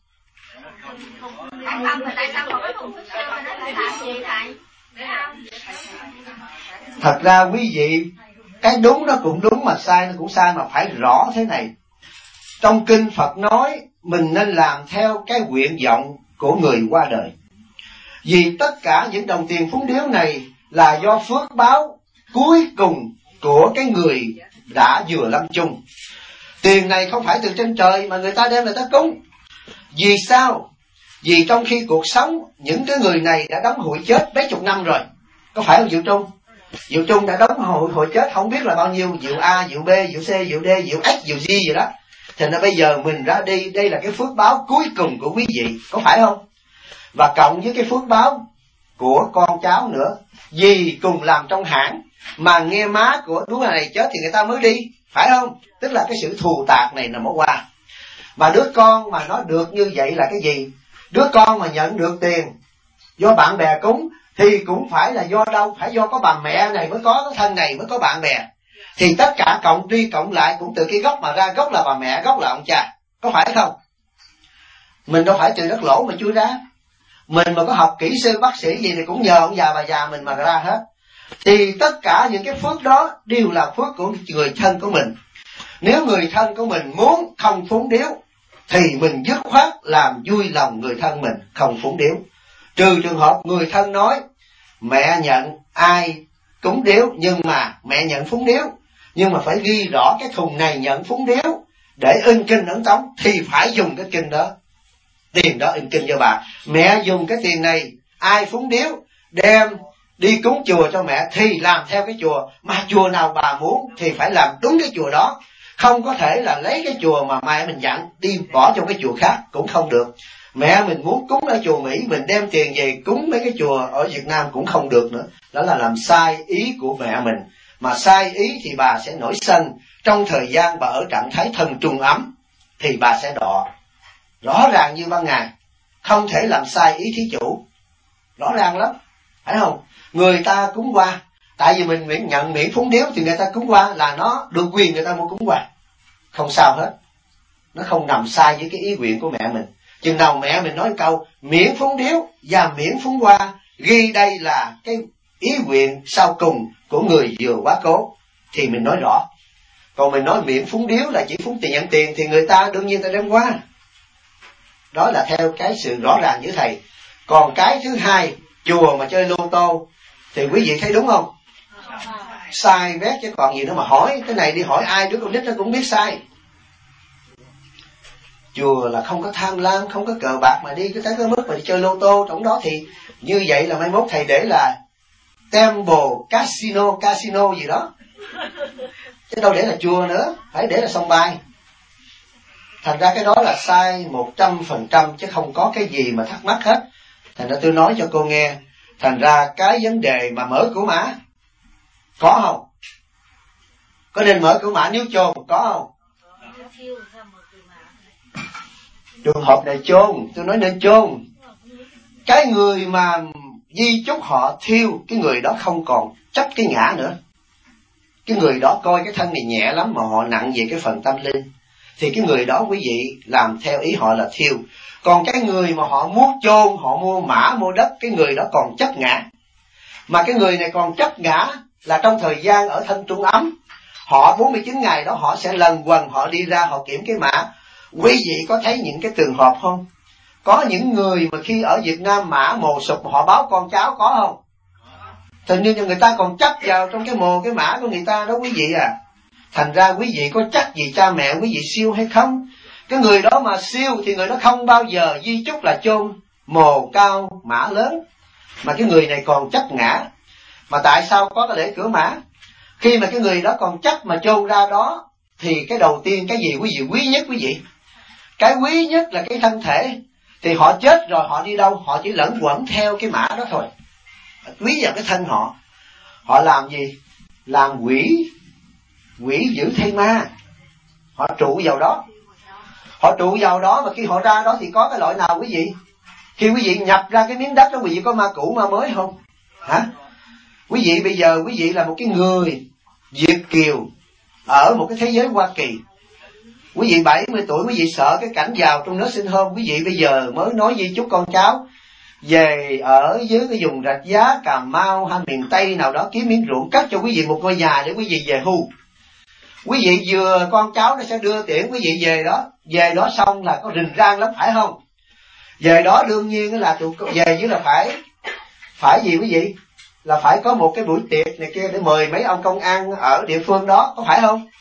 Thật ra quý vị, cái đúng nó cũng đúng mà sai nó cũng sai, mà phải rõ thế này. Trong kinh Phật nói mình nên làm theo cái nguyện vọng của người qua đời. Vì tất cả những đồng tiền phúng điếu này là do phước báo cuối cùng của cái người đã vừa lâm chung. Tiền này không phải từ trên trời mà người ta đem người ta cúng. Vì sao? Vì trong khi cuộc sống, những cái người này đã đóng hụi chết mấy chục năm rồi. Có phải không Diệu Trung? Diệu Trung đã đóng hụi, hụi chết không biết là bao nhiêu, Diệu A, Diệu B, Diệu C, Diệu D, Diệu X, Diệu G gì đó. Thì nên bây giờ mình ra đi, đây là cái phước báo cuối cùng của quý vị, có phải không? Và cộng với cái phước báo của con cháu nữa. Vì cùng làm trong hãng, mà nghe má của đứa này chết thì người ta mới đi, phải không? Tức là cái sự thù tạc này nằm ở qua. Và đứa con mà nó được như vậy là cái gì? Đứa con mà nhận được tiền do bạn bè cúng thì cũng phải là do đâu? Phải do có bà mẹ này mới có, cái thân này mới có bạn bè. Thì tất cả cộng đi cộng lại cũng từ cái gốc mà ra, gốc là bà mẹ, gốc là ông cha, có phải không? Mình đâu phải từ đất lỗ mà chui ra. Mình mà có học kỹ sư bác sĩ gì thì cũng nhờ ông già bà già mình mà ra hết. Thì tất cả những cái phước đó đều là phước của người thân của mình. Nếu người thân của mình muốn không phúng điếu thì mình dứt khoát làm vui lòng người thân mình, không phúng điếu. Trừ trường hợp người thân nói mẹ nhận ai cúng điếu nhưng mà mẹ nhận phúng điếu, nhưng mà phải ghi rõ cái thùng này nhận phúng điếu để in kinh ấn tống, thì phải dùng cái kinh đó, tiền đó in kinh cho bà. Mẹ dùng cái tiền này ai phúng điếu đem đi cúng chùa cho mẹ thì làm theo cái chùa, mà chùa nào bà muốn thì phải làm đúng cái chùa đó. Không có thể là lấy cái chùa mà mẹ mình dặn đi bỏ trong cái chùa khác, cũng không được. Mẹ mình muốn cúng ở chùa Mỹ, mình đem tiền về cúng mấy cái chùa ở Việt Nam cũng không được nữa. Đó là làm sai ý của mẹ mình. Mà sai ý thì bà sẽ nổi sân. Trong thời gian bà ở trạng thái thân trùng ấm thì bà sẽ đọ. Rõ ràng như ban ngày. Không thể làm sai ý thí chủ. Rõ ràng lắm, phải không? Người ta cúng qua, tại vì mình miễn nhận miễn phúng điếu thì người ta cúng qua là nó được quyền người ta mua cúng qua. Không sao hết. Nó không nằm sai với cái ý nguyện của mẹ mình. Chừng nào mẹ mình nói câu miễn phúng điếu và miễn phúng qua, ghi đây là cái ý nguyện sau cùng của người vừa quá cố, thì mình nói rõ. Còn mình nói miễn phúng điếu là chỉ phúng tiền nhận tiền thì người ta đương nhiên ta đem qua. Đó là theo cái sự rõ ràng với thầy. Còn cái thứ hai, chùa mà chơi lô tô thì quý vị thấy đúng không? Sai vét chứ còn gì nữa mà hỏi. Cái này đi hỏi ai đứa con nít nó cũng biết sai. Chùa là không có tham lam, không có cờ bạc mà đi cái tới cái mức mà đi chơi lô tô. Trong đó thì như vậy là mai mốt thầy để là Temple Casino, Casino gì đó, chứ đâu để là chùa nữa, phải để là sòng bài. Thành ra cái đó là sai một trăm phần trăm chứ không có cái gì mà thắc mắc hết. Thành ra tôi nói cho cô nghe. Thành ra cái vấn đề mà mở cửa mã có không? Có nên mở cửa mã nếu chôn có không? Trường hợp này chôn, tôi nói nên chôn. Cái người mà di chúc họ thiêu, cái người đó không còn chấp cái ngã nữa. Cái người đó coi cái thân này nhẹ lắm mà họ nặng về cái phần tâm linh, thì cái người đó quý vị làm theo ý họ là thiêu. Còn cái người mà họ muốn chôn, họ mua mã mua đất, cái người đó còn chấp ngã. Mà cái người này còn chấp ngã là trong thời gian ở thân trung ấm, họ bốn mươi chín ngày đó họ sẽ lần quần họ đi ra họ kiểm cái mã. Quý vị có thấy những cái trường hợp không? Có những người mà khi ở Việt Nam mã mồ sụp họ báo con cháu có không? Thì nhưng người ta còn chấp vào trong cái mồ cái mã của người ta đó quý vị à. Thành ra quý vị có chắc gì cha mẹ quý vị siêu hay không? Cái người đó mà siêu thì người đó không bao giờ di chúc là chôn mồ cao mã lớn. Mà cái người này còn chấp ngã. Mà tại sao có cái lễ cửa mã? Khi mà cái người đó còn chấp mà chôn ra đó, thì cái đầu tiên cái gì quý vị quý nhất quý vị? Cái quý nhất là cái thân thể. Thì họ chết rồi họ đi đâu? Họ chỉ lẫn quẩn theo cái mã đó thôi. Quý vào cái thân họ. Họ làm gì? Làm quỷ. Quỷ giữ thay ma. Họ trụ vào đó. Họ trụ vào đó mà khi họ ra đó thì có cái loại nào quý vị? Khi quý vị nhập ra cái miếng đất đó quý vị có ma cũ ma mới không? Hả? Quý vị bây giờ quý vị là một cái người Việt kiều ở một cái thế giới Hoa Kỳ. Quý vị bảy mươi tuổi quý vị sợ cái cảnh vào trong nursing home. Quý vị bây giờ mới nói di chúc con cháu về ở dưới cái vùng Rạch Giá, Cà Mau hay miền Tây nào đó kiếm miếng ruộng cắt cho quý vị một ngôi nhà để quý vị về hưu. Quý vị vừa con cháu nó sẽ đưa tiễn quý vị về đó. Về đó xong là có rình rang lắm phải không? Về đó đương nhiên là tụi về chứ là phải phải gì quý vị? Là phải có một cái buổi tiệc này kia để mời mấy ông công an ở địa phương đó, có phải không?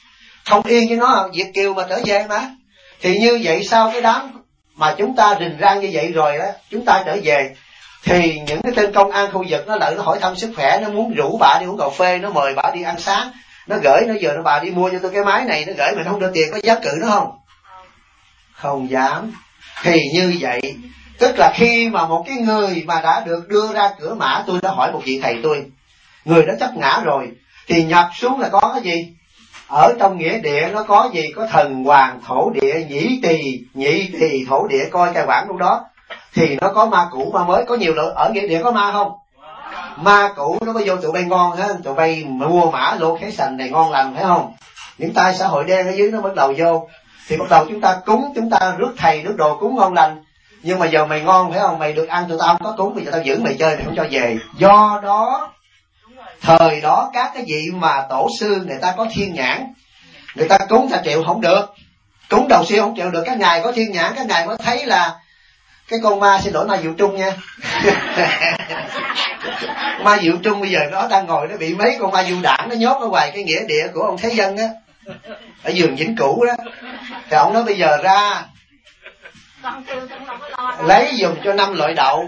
không yên với nó, Việt kiều mà trở về mà. Thì như vậy sau cái đám mà chúng ta rình rang như vậy rồi đó, chúng ta trở về, thì những cái tên công an khu vực nó lại nó hỏi thăm sức khỏe, nó muốn rủ bà đi uống cà phê, nó mời bà đi ăn sáng, nó gửi, nó giờ nó bà đi mua cho tôi cái máy này, nó gửi mình không đưa tiền, có dám cự nó không? Không dám. Thì như vậy, tức là khi mà một cái người mà đã được đưa ra cửa mã, tôi đã hỏi một vị thầy tôi, người đó chấp ngã rồi, thì nhập xuống là có cái gì? Ở trong nghĩa địa nó có gì? Có thần hoàng thổ địa, nhĩ tỳ, nhị tỳ thổ địa, coi cai quản lúc đó. Thì nó có ma cũ ma mới, có nhiều loại. Ở nghĩa địa có ma không? Ma cũ nó có vô tụi bay ngon ha, tụi bay mua mã lô khế sành này ngon lành phải không? Những tay xã hội đen ở dưới nó bắt đầu vô, thì bắt đầu chúng ta cúng, chúng ta rước thầy rước đồ cúng ngon lành. Nhưng mà giờ mày ngon phải không? Mày được ăn, tụi tao không có cúng, bây giờ tao giữ mày chơi, mày không cho về. Do đó thời đó các cái vị mà tổ sư người ta có thiên nhãn, người ta cúng ta chịu không được, cúng đầu siêu không chịu được. Các ngài có thiên nhãn, các ngài mới thấy là cái con ma, xin lỗi ma Diệu Trung nha ma Diệu Trung bây giờ nó đang ngồi, nó bị mấy con ma du đảng nó nhốt ở ngoài cái nghĩa địa của ông Thế Dân á, ở vườn Vĩnh Cửu đó. Thì ông nói bây giờ ra lấy dùng cho năm loại đậu: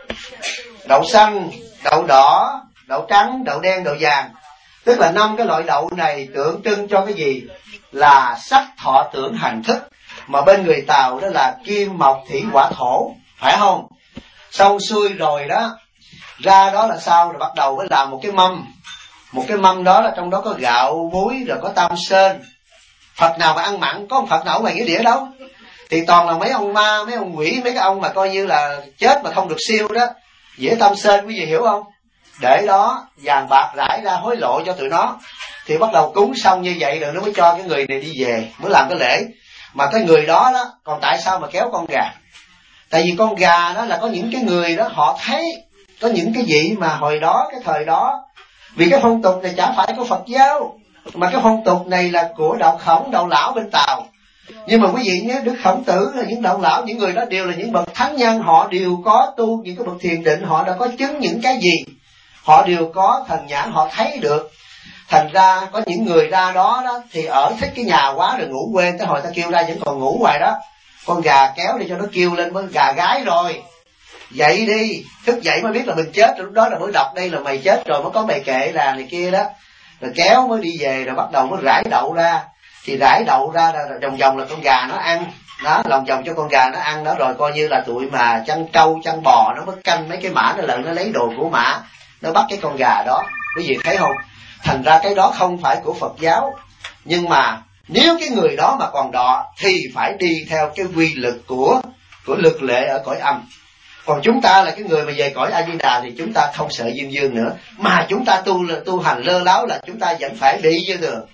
đậu xanh, đậu đỏ, đậu trắng, đậu đen, đậu vàng. Tức là năm cái loại đậu này tượng trưng cho cái gì? Là sắc thọ tưởng hành thức. Mà bên người Tàu đó là kim mộc thủy hỏa thổ, phải không? Xong xuôi rồi đó, ra đó là sao? Rồi bắt đầu mới làm một cái mâm. Một cái mâm đó là trong đó có gạo, muối, rồi có tam sơn. Phật nào mà ăn mặn, có một Phật nào ở ngoài nghĩa địa đâu. Thì toàn là mấy ông ma, mấy ông quỷ, mấy cái ông mà coi như là chết mà không được siêu đó. Dĩa tam sơn, quý vị hiểu không? Để đó vàng bạc rải ra hối lộ cho tụi nó. Thì bắt đầu cúng xong như vậy rồi nó mới cho cái người này đi về, mới làm cái lễ. Mà cái người đó đó, còn tại sao mà kéo con gà? Tại vì con gà đó là có những cái người đó họ thấy, có những cái vị mà hồi đó, cái thời đó, vì cái phong tục này chả phải của Phật giáo, mà cái phong tục này là của đạo Khổng, đạo Lão bên Tàu. Nhưng mà quý vị nhớ, Đức Khổng Tử là những đạo lão, những người đó đều là những bậc thánh nhân, họ đều có tu những cái bậc thiền định, họ đã có chứng những cái gì, họ đều có thần nhãn, họ thấy được. Thành ra có những người ra đó đó thì ở thích cái nhà quá rồi ngủ quên, tới hồi ta kêu ra vẫn còn ngủ hoài đó. Con gà kéo đi cho nó kêu lên, mới gà gái rồi, dậy đi, thức dậy mới biết là mình chết. Lúc đó là mới đọc đây là mày chết rồi, mới có bài kệ là này kia đó. Rồi kéo mới đi về, rồi bắt đầu mới rải đậu ra. Thì rải đậu ra là vòng vòng là con gà nó ăn đó, lòng vòng cho con gà nó ăn đó. Rồi coi như là tụi mà chăn trâu chăn bò nó mới canh mấy cái mã, nó lợn nó lấy đồ của mã, nó bắt cái con gà đó. Quý vị thấy không? Thành ra cái đó không phải của Phật giáo. Nhưng mà nếu cái người đó mà còn đọ thì phải đi theo cái quy lực của của lực lệ ở cõi âm. Còn chúng ta là cái người mà về cõi A Di Đà thì chúng ta không sợ diêm dương nữa, mà chúng ta tu tu hành lơ láo là chúng ta vẫn phải bị như thường.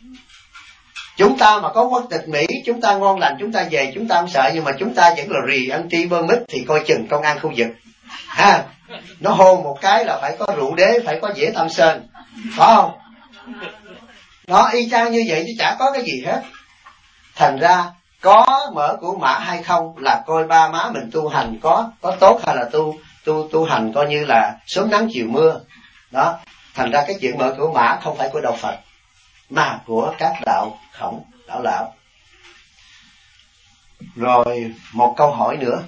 Chúng ta mà có quốc tịch Mỹ, chúng ta ngon lành, chúng ta về chúng ta không sợ, nhưng mà chúng ta vẫn là rì anti bơ mít thì coi chừng công an khu vực ha, nó hôn một cái là phải có rượu đế, phải có dĩa tam sơn, phải không? Nó y chang như vậy chứ chả có cái gì hết. Thành ra có mở của mã hay không là coi ba má mình tu hành có có tốt hay là tu tu tu hành coi như là sớm nắng chiều mưa đó. Thành ra cái chuyện mở của mã không phải của đạo Phật mà của các đạo Khổng, đạo Lão. Rồi một câu hỏi nữa,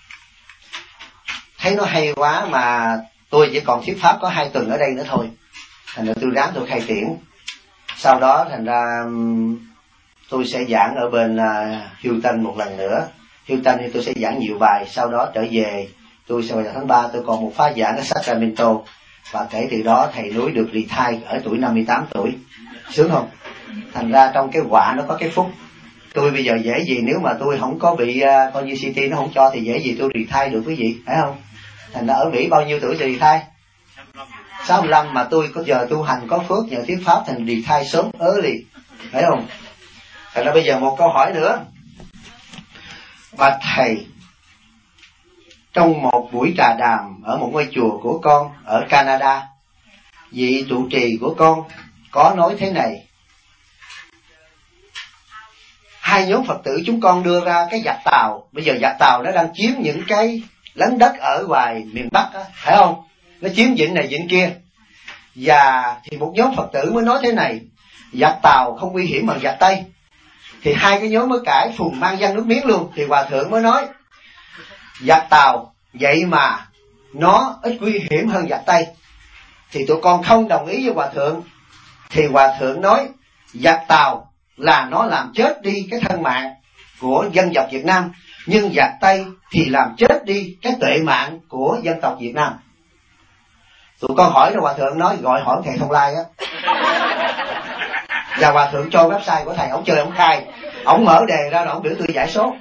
thấy nó hay quá mà tôi chỉ còn thuyết pháp có hai tuần ở đây nữa thôi, thành ra tôi ráng tôi khai triển. Sau đó thành ra tôi sẽ giảng ở bên uh, Hilton một lần nữa. Hilton thì tôi sẽ giảng nhiều bài. Sau đó trở về tôi sẽ vào tháng ba tôi còn một khóa giảng ở Sacramento. Và kể từ đó thầy núi được retire ở tuổi năm mươi tám tuổi. Sướng không? Thành ra trong cái quả nó có cái phúc. Tôi bây giờ dễ gì nếu mà tôi không có bị uh, coi như xê tê nó không cho thì dễ gì tôi retire được quý vị, phải không? Thành ra ở Mỹ bao nhiêu tuổi thì retire? sáu mươi lăm, mà tôi có giờ tu hành có phước nhờ thuyết pháp thành retire sớm early, phải không? Thành ra bây giờ một câu hỏi nữa. Và thầy, trong một buổi trà đàm ở một ngôi chùa của con ở Canada, vị trụ trì của con có nói thế này: hai nhóm Phật tử chúng con đưa ra cái giặc Tàu, bây giờ giặc Tàu nó đang chiếm những cái lấn đất ở ngoài miền Bắc đó, phải không? Nó chiếm vịnh này vịnh kia. Và thì một nhóm Phật tử mới nói thế này: giặc Tàu không nguy hiểm bằng giặc Tây. Thì hai cái nhóm mới cãi phùng mang dân nước miếng luôn. Thì Hòa Thượng mới nói giặc Tàu vậy mà nó ít nguy hiểm hơn giặc Tây. Thì tụi con không đồng ý với Hòa Thượng. Thì Hòa Thượng nói giặc Tàu là nó làm chết đi cái thân mạng của dân tộc Việt Nam, nhưng giặc Tây thì làm chết đi cái tuệ mạng của dân tộc Việt Nam. Tụi con hỏi rồi Hòa Thượng nói gọi hỏi thầy Thông Lai á. Và Hòa Thượng cho website của thầy, ổng chơi ổng khai, ổng mở đề ra rồi ổng biểu tôi giải số.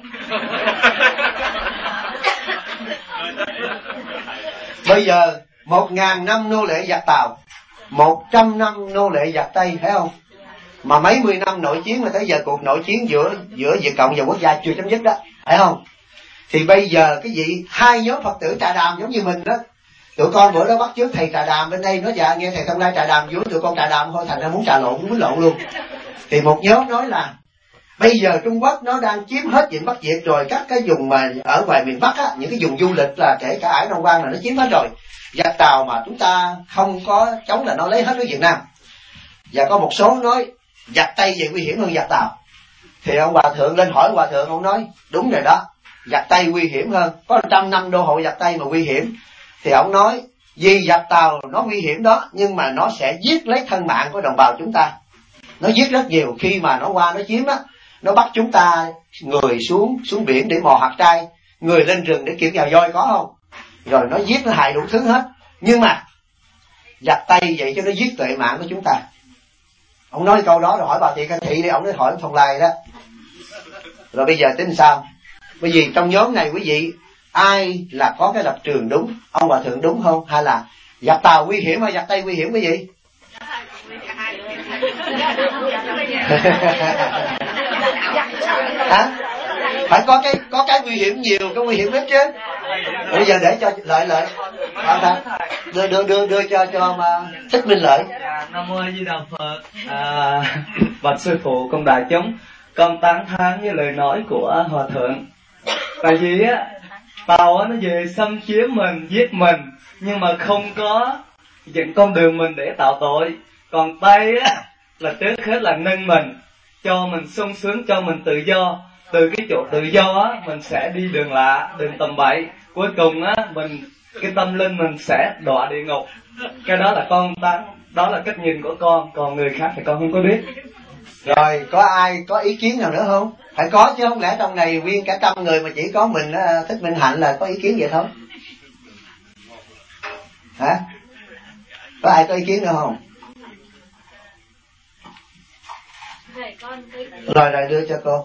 Bây giờ một ngàn năm nô lệ giặc Tàu, một trăm năm nô lệ giặc Tây, thấy không? Mà mấy mươi năm nội chiến mà tới giờ cuộc nội chiến giữa giữa Việt Cộng và quốc gia chưa chấm dứt đó, thấy không? Thì bây giờ cái gì hai nhóm Phật tử Trà Đàm giống như mình đó, tụi con bữa đó bắt chước thầy Trà Đàm bên đây nói dạ nghe thầy Thông Lai Trà Đàm vui, tụi con Trà Đàm thôi, thành ra muốn trà lộn muốn lộn luôn. Thì một nhóm nói là bây giờ Trung Quốc nó đang chiếm hết Vịnh Bắc Việt rồi, các cái vùng mà ở ngoài miền Bắc á, những cái vùng du lịch là kể cả Ải Đông Quan là nó chiếm hết rồi. Giặc Tàu mà chúng ta không có chống là nó lấy hết với Việt Nam. Và có một số nói giặc Tây về nguy hiểm hơn giặc Tàu. Thì ông Hòa Thượng lên hỏi Hòa Thượng, ông nói đúng rồi đó, giặc Tây nguy hiểm hơn, có trăm năm đô hộ giặc Tây mà nguy hiểm. Thì ông nói vì giặc Tàu nó nguy hiểm đó, nhưng mà nó sẽ giết lấy thân mạng của đồng bào chúng ta. Nó giết rất nhiều, khi mà nó qua nó chiếm á, nó bắt chúng ta người xuống xuống biển để mò hạt trai, người lên rừng để kiểm vào voi, có không? Rồi nó giết, nó hại đủ thứ hết. Nhưng mà giặc Tây vậy cho nó giết tuệ mạng của chúng ta. Ông nói câu đó rồi hỏi bà Thị Canh Thị đi, ông nói hỏi Thông Lai đó. Rồi bây giờ tính sao? Bởi vì trong nhóm này quý vị ai là có cái lập trường đúng, ông Hòa Thượng đúng không? Hay là giặc Tàu nguy hiểm hay giặc Tây nguy hiểm quý vị? Hả? Phải có cái có cái nguy hiểm nhiều, cái nguy hiểm ít chứ. Bây giờ để cho lợi lợi đưa đưa đưa đưa cho cho mà Thích Minh Lợi. Nam mô A Di Đà Phật. À, bạch sư phụ cùng đại chúng, con tán thán với lời nói của Hòa Thượng. Tại vì á, Tàu á nó về xâm chiếm mình, giết mình, nhưng mà không có dựng con đường mình để tạo tội. Còn Tây á là trước hết là nâng mình, cho mình sung sướng, cho mình tự do. Từ cái chỗ tự do á, mình sẽ đi đường lạ, đường tầm bậy. Cuối cùng á, mình cái tâm linh mình sẽ đọa địa ngục. Cái đó là con tán, đó là cách nhìn của con, còn người khác thì con không có biết. Rồi có ai có ý kiến nào nữa không? Phải có chứ, không lẽ trong này nguyên cả trăm người mà chỉ có mình Thích Minh Hạnh là có ý kiến vậy thôi? Hả? Có ai có ý kiến nữa không? Rồi rồi đưa cho cô.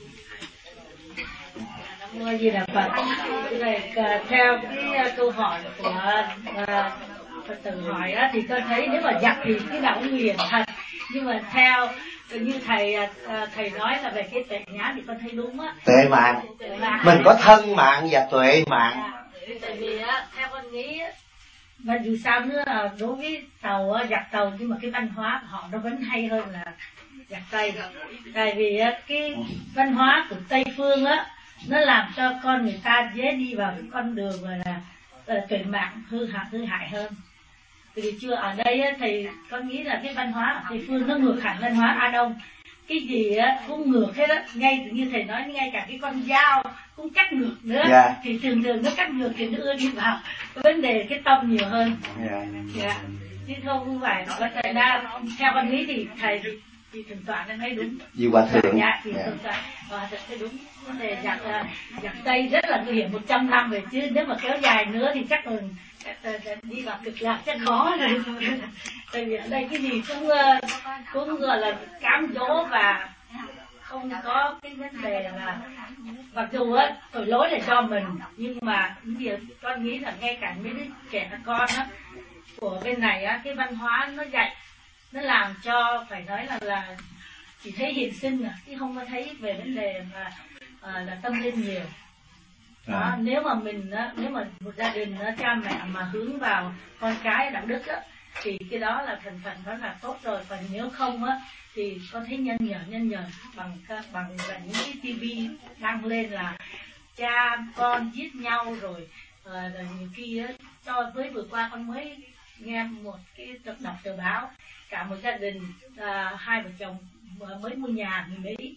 Nam mô Di Đà Phật. Theo cái câu hỏi của Phật tử hỏi á, thì tôi thấy nếu mà giặc thì cái nào cũng nguy hiểm thật. Nhưng mà theo như thầy thầy nói là về cái tệ nhãn thì con thấy đúng á. Tệ mạng. Mình có thân mạng và tuệ mạng. Tại vì á, theo con nghĩ á, mà dù sao nữa là đối với tàu á, giặc tàu, nhưng mà cái văn hóa của họ nó vẫn hay hơn là giặc Tây. Tại vì á, cái văn hóa của Tây phương á, nó làm cho con người ta dễ đi vào cái con đường gọi là, là tuệ mạng hư hại hư hại hơn. Vì chưa ở đây á, thì con nghĩ là cái văn hóa ở Tây phương nó ngược hẳn văn hóa Á Đông. Cái gì á cũng ngược hết á, ngay như thầy nói, ngay cả cái con dao cũng cắt ngược nữa. Yeah. Thì thường thường nó cắt ngược thì nó ưa đi vào vấn đề cái tâm nhiều hơn. Yeah. Yeah. Chứ không phải nó thầy ra theo con nghĩ thì thầy thì thượng tọa nó thấy đúng. Vì Hòa Thượng. Dạ, thì thượng tọa Hòa Thượng thấy đúng. Vấn đề giặc giặc Tây rất là nguy hiểm một trăm năm rồi, chứ nếu mà kéo dài nữa thì chắc là đi vào cực lạc chắc khó rồi. Tại vì ở đây cái gì cũng cũng gọi là cám dỗ và không có cái vấn đề là, mặc dù á tội lỗi là do mình, nhưng mà những điều con nghĩ là ngay cả mấy đứa trẻ con á của bên này á, cái văn hóa nó dạy, nó làm cho phải nói là là chỉ thấy hiện sinh à, chứ không có thấy về vấn đề mà à, là tâm linh nhiều. Đó, à. Nếu mà mình á, nếu mà một gia đình á, cha mẹ mà hướng vào con cái đạo đức á, thì cái đó là thành phần đó là tốt rồi. Còn nếu không á thì con thấy nhân nhở nhân nhở bằng bằng những cái tivi đăng lên là cha con giết nhau rồi, uh, rồi nhiều khi á, cho với vừa qua con mới nghe một cái đọc đọc tờ báo, cả một gia đình uh, hai vợ chồng mới mua nhà người Mỹ,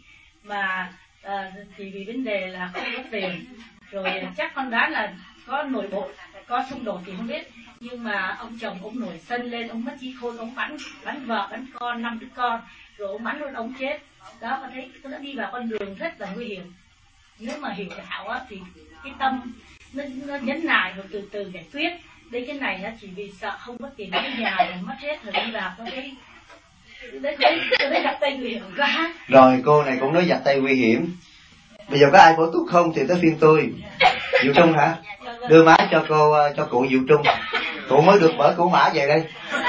mà à, thì vì vấn đề là không có tiền, rồi chắc con đoán là có nội bộ, có xung đột thì không biết, nhưng mà ông chồng ông nổi sân lên, ông mất trí khôn, ông bắn bắn vợ bắn con, năm đứa con, rồi ông bắn luôn ông chết. Đó, con thấy tôi đã đi vào con đường rất là nguy hiểm. Nếu mà hiểu đạo á thì cái tâm nó, nó nhấn nại rồi từ từ giải quyết. Đây cái này á chỉ vì sợ không có tiền cái nhà rồi mất hết rồi đi vào có cái đấy đấy đấy giặt tay nguy hiểm quá. Rồi cô này cũng nói giặt tay nguy hiểm. Bây giờ có ai bổ túc không thì tới phiên tôi. Diệu Trung hả? Đưa má cho cô, cho cụ Diệu Trung. Cụ mới được bởi cụ Mã về đây.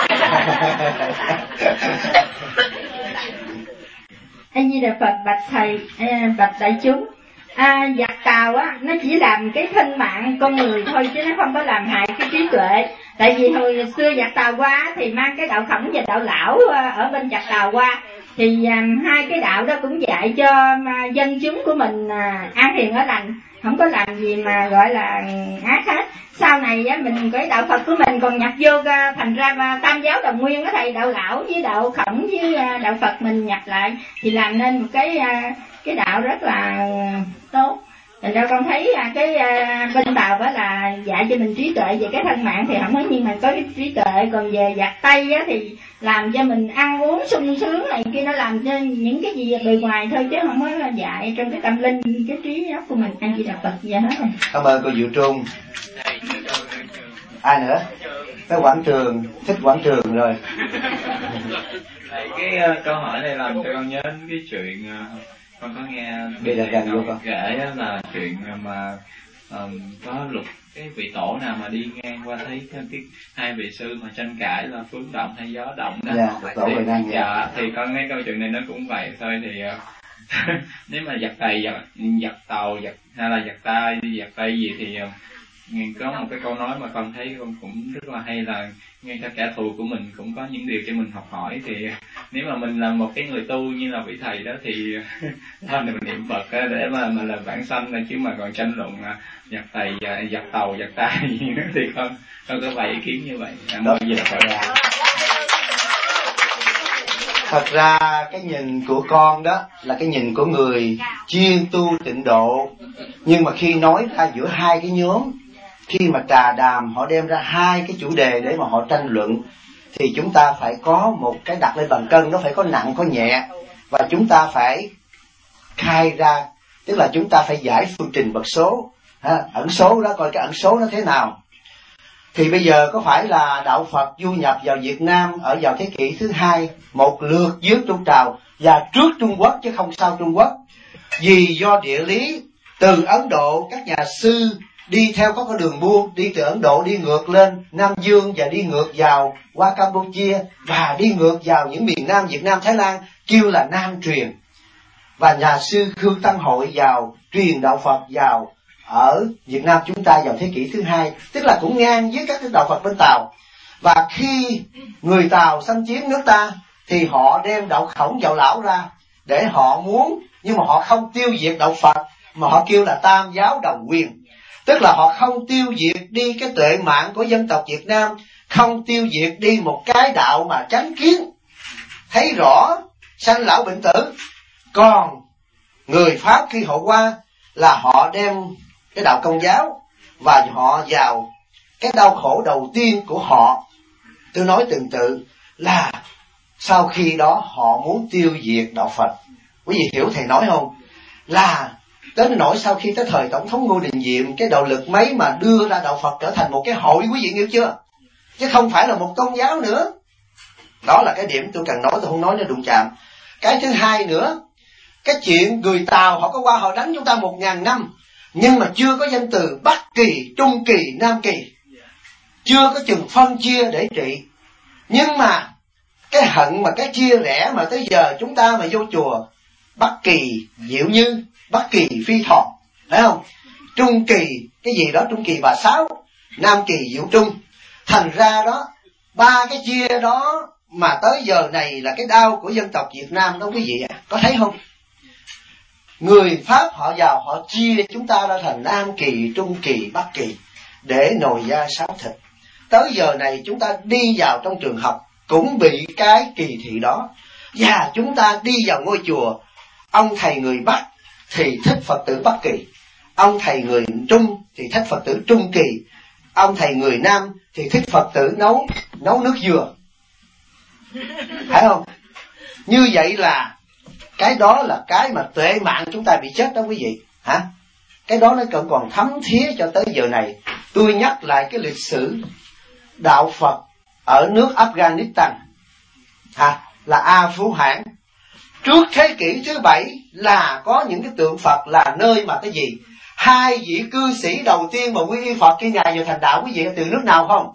A Di Đà Phật. Bạch thầy, bạch đại chúng. À, giặc Tàu á, nó chỉ làm cái thân mạng con người thôi chứ nó không có làm hại cái trí tuệ. Tại vì hồi xưa giặc Tàu qua thì mang cái đạo Khổng và đạo Lão ở bên giặc Tàu qua, thì um, hai cái đạo đó cũng dạy cho uh, dân chúng của mình uh, an hiền ở lành, không có làm gì mà gọi là ác hết. Sau này á, mình cái đạo Phật của mình còn nhập vô uh, thành ra uh, tam giáo đồng nguyên á thầy, đạo Lão với đạo Khổng với uh, đạo Phật mình nhập lại thì làm nên một cái uh, cái đạo rất là tốt. Thành ra con thấy cái bên Tàu đó là dạy cho mình trí tuệ về cái thân mạng thì không có, nhưng mà có cái trí tuệ. Còn về giặt tay á thì làm cho mình ăn uống sung sướng này kia, nó làm cho những cái gì bề ngoài thôi chứ không có dạy trong cái tâm linh, cái trí óc của mình. A Di Đà Phật. Dạ hết rồi. Cảm ơn cô Diệu Trung. Ai nữa? Cái Quảng Trường, thích Quảng Trường rồi. Cái uh, câu hỏi này làm cho con nhớ cái chuyện uh, con có nghe đây là gần vô con kể là chuyện mà um, có luật cái vị tổ nào mà đi ngang qua thấy cái, cái hai vị sư mà tranh cãi là phương động hay gió động đó. Dạ, tổ thì, đang dạ, thì con nghe câu chuyện này nó cũng vậy thôi. Thì uh, nếu mà giặt tay giặt, giặt tàu giặt hay là giặt tay giặt tay gì thì uh, có một cái câu nói mà con thấy con cũng rất là hay là ngay cả kẻ thù của mình cũng có những điều cho mình học hỏi. Thì nếu mà mình là một cái người tu như là vị thầy đó thì thôi mình niệm Phật để mà mà là vãng sanh thôi, chứ mà còn tranh luận giặt tay giặt tàu giặt tay gì nữa thì con con có vài ý kiến như vậy. Cảm ơn gì là Phật. Thật ra cái nhìn của con đó là cái nhìn của người chuyên tu tịnh độ, nhưng mà khi nói ra giữa hai cái nhóm, khi mà trà đàm họ đem ra hai cái chủ đề để mà họ tranh luận, thì chúng ta phải có một cái đặt lên bàn cân, nó phải có nặng có nhẹ, và chúng ta phải khai ra, tức là chúng ta phải giải phương trình bậc số, ha, ẩn số đó, coi cái ẩn số nó thế nào. Thì bây giờ có phải là đạo Phật du nhập vào Việt Nam ở vào thế kỷ thứ hai một lượt dưới Trung Trào và trước Trung Quốc chứ không sau Trung Quốc, vì do địa lý từ Ấn Độ các nhà sư đi theo có cái đường buôn đi từ Ấn Độ đi ngược lên Nam Dương và đi ngược vào qua Campuchia và đi ngược vào những miền Nam Việt Nam Thái Lan, kêu là Nam truyền. Và nhà sư Khương Tăng Hội vào truyền đạo Phật vào ở Việt Nam chúng ta vào thế kỷ thứ hai, tức là cũng ngang với các đạo Phật bên Tàu. Và khi người Tàu xâm chiếm nước ta thì họ đem đạo Khổng đạo Lão ra để họ muốn, nhưng mà họ không tiêu diệt đạo Phật, mà họ kêu là tam giáo đồng nguyên. Tức là họ không tiêu diệt đi cái tuệ mạng của dân tộc Việt Nam, không tiêu diệt đi một cái đạo mà chánh kiến, thấy rõ sanh lão bệnh tử. Còn người Pháp khi họ qua là họ đem cái đạo Công giáo và họ vào cái đau khổ đầu tiên của họ. Tôi nói từng tự là sau khi đó họ muốn tiêu diệt đạo Phật. Quý vị hiểu thầy nói không? Là đến nỗi sau khi tới thời Tổng thống Ngô Đình Diệm, cái đạo lực mấy mà đưa ra đạo Phật trở thành một cái hội, quý vị hiểu chưa? Chứ không phải là một tôn giáo nữa. Đó là cái điểm tôi cần nói, tôi không nói nó đụng chạm. Cái thứ hai nữa, cái chuyện người Tàu họ có qua họ đánh chúng ta một ngàn năm, nhưng mà chưa có danh từ Bắc Kỳ, Trung Kỳ, Nam Kỳ, chưa có chừng phân chia để trị. Nhưng mà cái hận mà cái chia rẽ mà tới giờ chúng ta mà vô chùa Bắc Kỳ Diệu Như, Bắc Kỳ Phi Thọ, phải không? Trung Kỳ cái gì đó, Trung Kỳ Bà Sáu, Nam Kỳ Diệu Trung. Thành ra đó, ba cái chia đó mà tới giờ này là cái đau của dân tộc Việt Nam đó quý vị ạ, à, có thấy không? Người Pháp họ vào họ chia chúng ta ra thành Nam Kỳ, Trung Kỳ, Bắc Kỳ để nồi da sáo thịt. Tới giờ này chúng ta đi vào trong trường học cũng bị cái kỳ thị đó. Và chúng ta đi vào ngôi chùa, ông thầy người Bắc thì thích Phật tử Bắc Kỳ, ông thầy người Trung thì thích Phật tử Trung Kỳ, ông thầy người Nam thì thích Phật tử nấu nấu nước dừa. Phải không? Như vậy là cái đó là cái mà tuệ mạng chúng ta bị chết đó quý vị. Hả? Cái đó nó còn còn thấm thía cho tới giờ này. Tôi nhắc lại cái lịch sử đạo Phật ở nước Afghanistan, hả? Là A Phú Hãn. Trước thế kỷ thứ bảy là có những cái tượng Phật là nơi mà cái gì? Hai vị cư sĩ đầu tiên mà quy y Phật khi Ngài vừa thành đạo, quý vị từ nước nào không?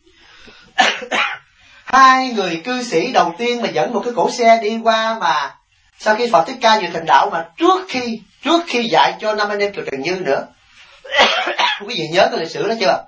Hai người cư sĩ đầu tiên mà dẫn một cái cỗ xe đi qua mà sau khi Phật Thích Ca vừa thành đạo, mà trước khi trước khi dạy cho năm anh em Kiều Trần Như nữa. Quý vị nhớ cái lịch sử đó chưa?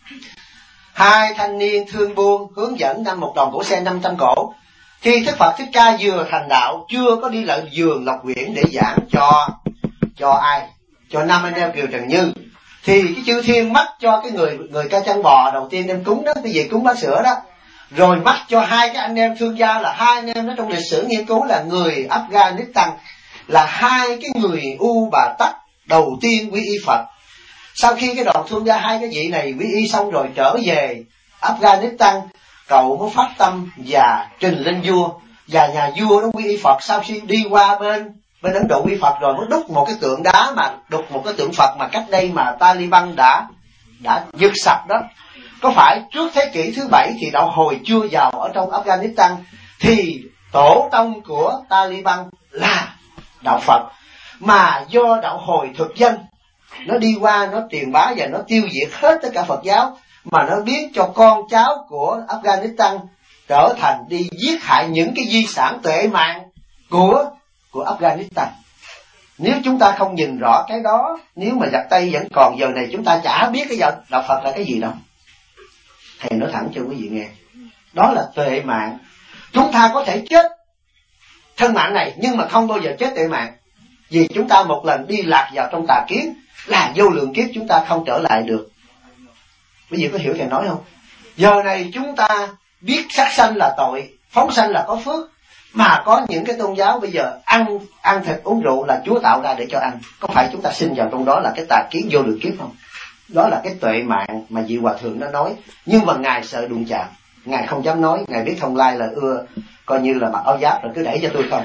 Hai thanh niên thương buôn hướng dẫn năm một đoàn cỗ xe năm trăm cỗ. Khi Đức Phật Thích Ca vừa thành đạo, chưa có đi lại vườn Lộc Quyển để giảng cho cho ai? Cho năm anh em Kiều Trần Như. Thì cái chư thiên mắc cho cái người người ca chân bò đầu tiên đem cúng đó, cái gì cúng bát sữa đó. Rồi mắc cho hai cái anh em thương gia, là hai anh em đó trong lịch sử nghiên cứu là người Afghanistan, là hai cái người U Bà Tắc đầu tiên quy y Phật. Sau khi cái đoàn thương gia hai cái vị này quy y xong rồi trở về Afghanistan, cậu mới phát tâm và trình lên vua, và nhà vua đó quy y Phật. Sau khi đi qua bên bên Ấn Độ quy Phật rồi mới đúc một cái tượng đá, mà đúc một cái tượng Phật mà cách đây mà Taliban đã đã giật sạch đó. Có phải trước thế kỷ thứ bảy thì đạo Hồi chưa vào ở trong Afghanistan, thì tổ tông của Taliban là đạo Phật, mà do đạo Hồi thực dân nó đi qua, nó truyền bá và nó tiêu diệt hết tất cả Phật giáo, mà nó biến cho con cháu của Afghanistan trở thành đi giết hại những cái di sản tuệ mạng của của Afghanistan. Nếu chúng ta không nhìn rõ cái đó, nếu mà giặc Tây vẫn còn giờ này, chúng ta chả biết cái đạo Phật là cái gì đâu. Thầy nói thẳng cho quý vị nghe, đó là tuệ mạng. Chúng ta có thể chết thân mạng này, nhưng mà không bao giờ chết tuệ mạng, vì chúng ta một lần đi lạc vào trong tà kiến là vô lượng kiếp chúng ta không trở lại được. Quý vị có hiểu thầy nói không? Giờ này chúng ta biết sát sanh là tội, phóng sanh là có phước, mà có những cái tôn giáo bây giờ ăn ăn thịt uống rượu là Chúa tạo ra để cho ăn. Có phải chúng ta sinh vào trong đó là cái tà kiến vô lượng kiếp không? Đó là cái tuệ mạng mà vị Hòa Thượng đã nói. Nhưng mà Ngài sợ đụng chạm, Ngài không dám nói. Ngài biết thông lai là ưa coi như là mặc áo giáp rồi cứ đẩy cho tôi không.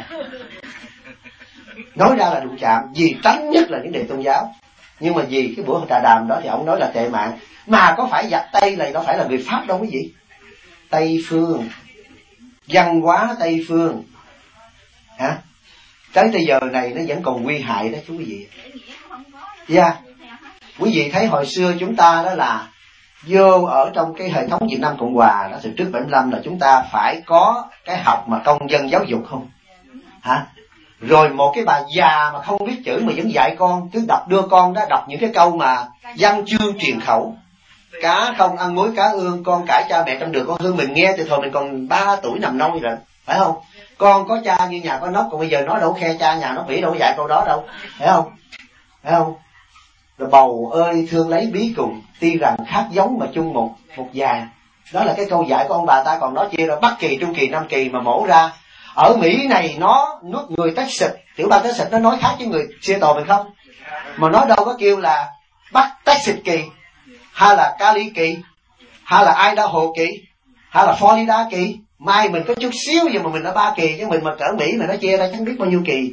Nói ra là đụng chạm, vì tránh nhất là những đề tôn giáo. Nhưng mà vì cái buổi trà đàm đó thì ông nói là tệ mạng. Mà có phải giặc Tây này đâu phải là người Pháp đâu quý vị. Tây phương, văn hóa Tây phương, hả? Tới bây giờ này nó vẫn còn nguy hại đó chú quý vị. Dạ yeah. Quý vị thấy hồi xưa chúng ta đó là vô ở trong cái hệ thống Việt Nam Cộng Hòa đó, từ trước bảy mươi lăm là chúng ta phải có cái học mà công dân giáo dục không? Hả? Rồi một cái bà già mà không biết chữ mà vẫn dạy con, cứ đọc đưa con đó đọc những cái câu mà văn chương truyền khẩu. Cá không ăn muối cá ương, con cãi cha mẹ trong đường con hương. Mình nghe từ thời mình còn ba tuổi nằm nôi rồi, phải không? Con có cha như nhà có nóc, còn bây giờ nó đâu khe cha nhà nó bị đâu dạy câu đó đâu, phải không? Phải không? Rồi bầu ơi thương lấy bí cùng, tuy rằng khác giống mà chung một một già. Đó là cái câu dạy của ông bà ta, còn nói chia ra Bắc Kỳ, Trung Kỳ, Nam Kỳ mà mổ ra. Ở Mỹ này nó nước người Texas, tiểu bang Texas nó nói khác với người Seattle mình không? Mà nó đâu có kêu là Bắc Texas Kỳ, hay là Cali Kỳ, hay là Idaho Kỳ, hay là Florida Kỳ. Mai mình có chút xíu nhưng mà mình là ba kỳ, chứ mình mà cỡ Mỹ mà nó chia ra chẳng biết bao nhiêu kỳ.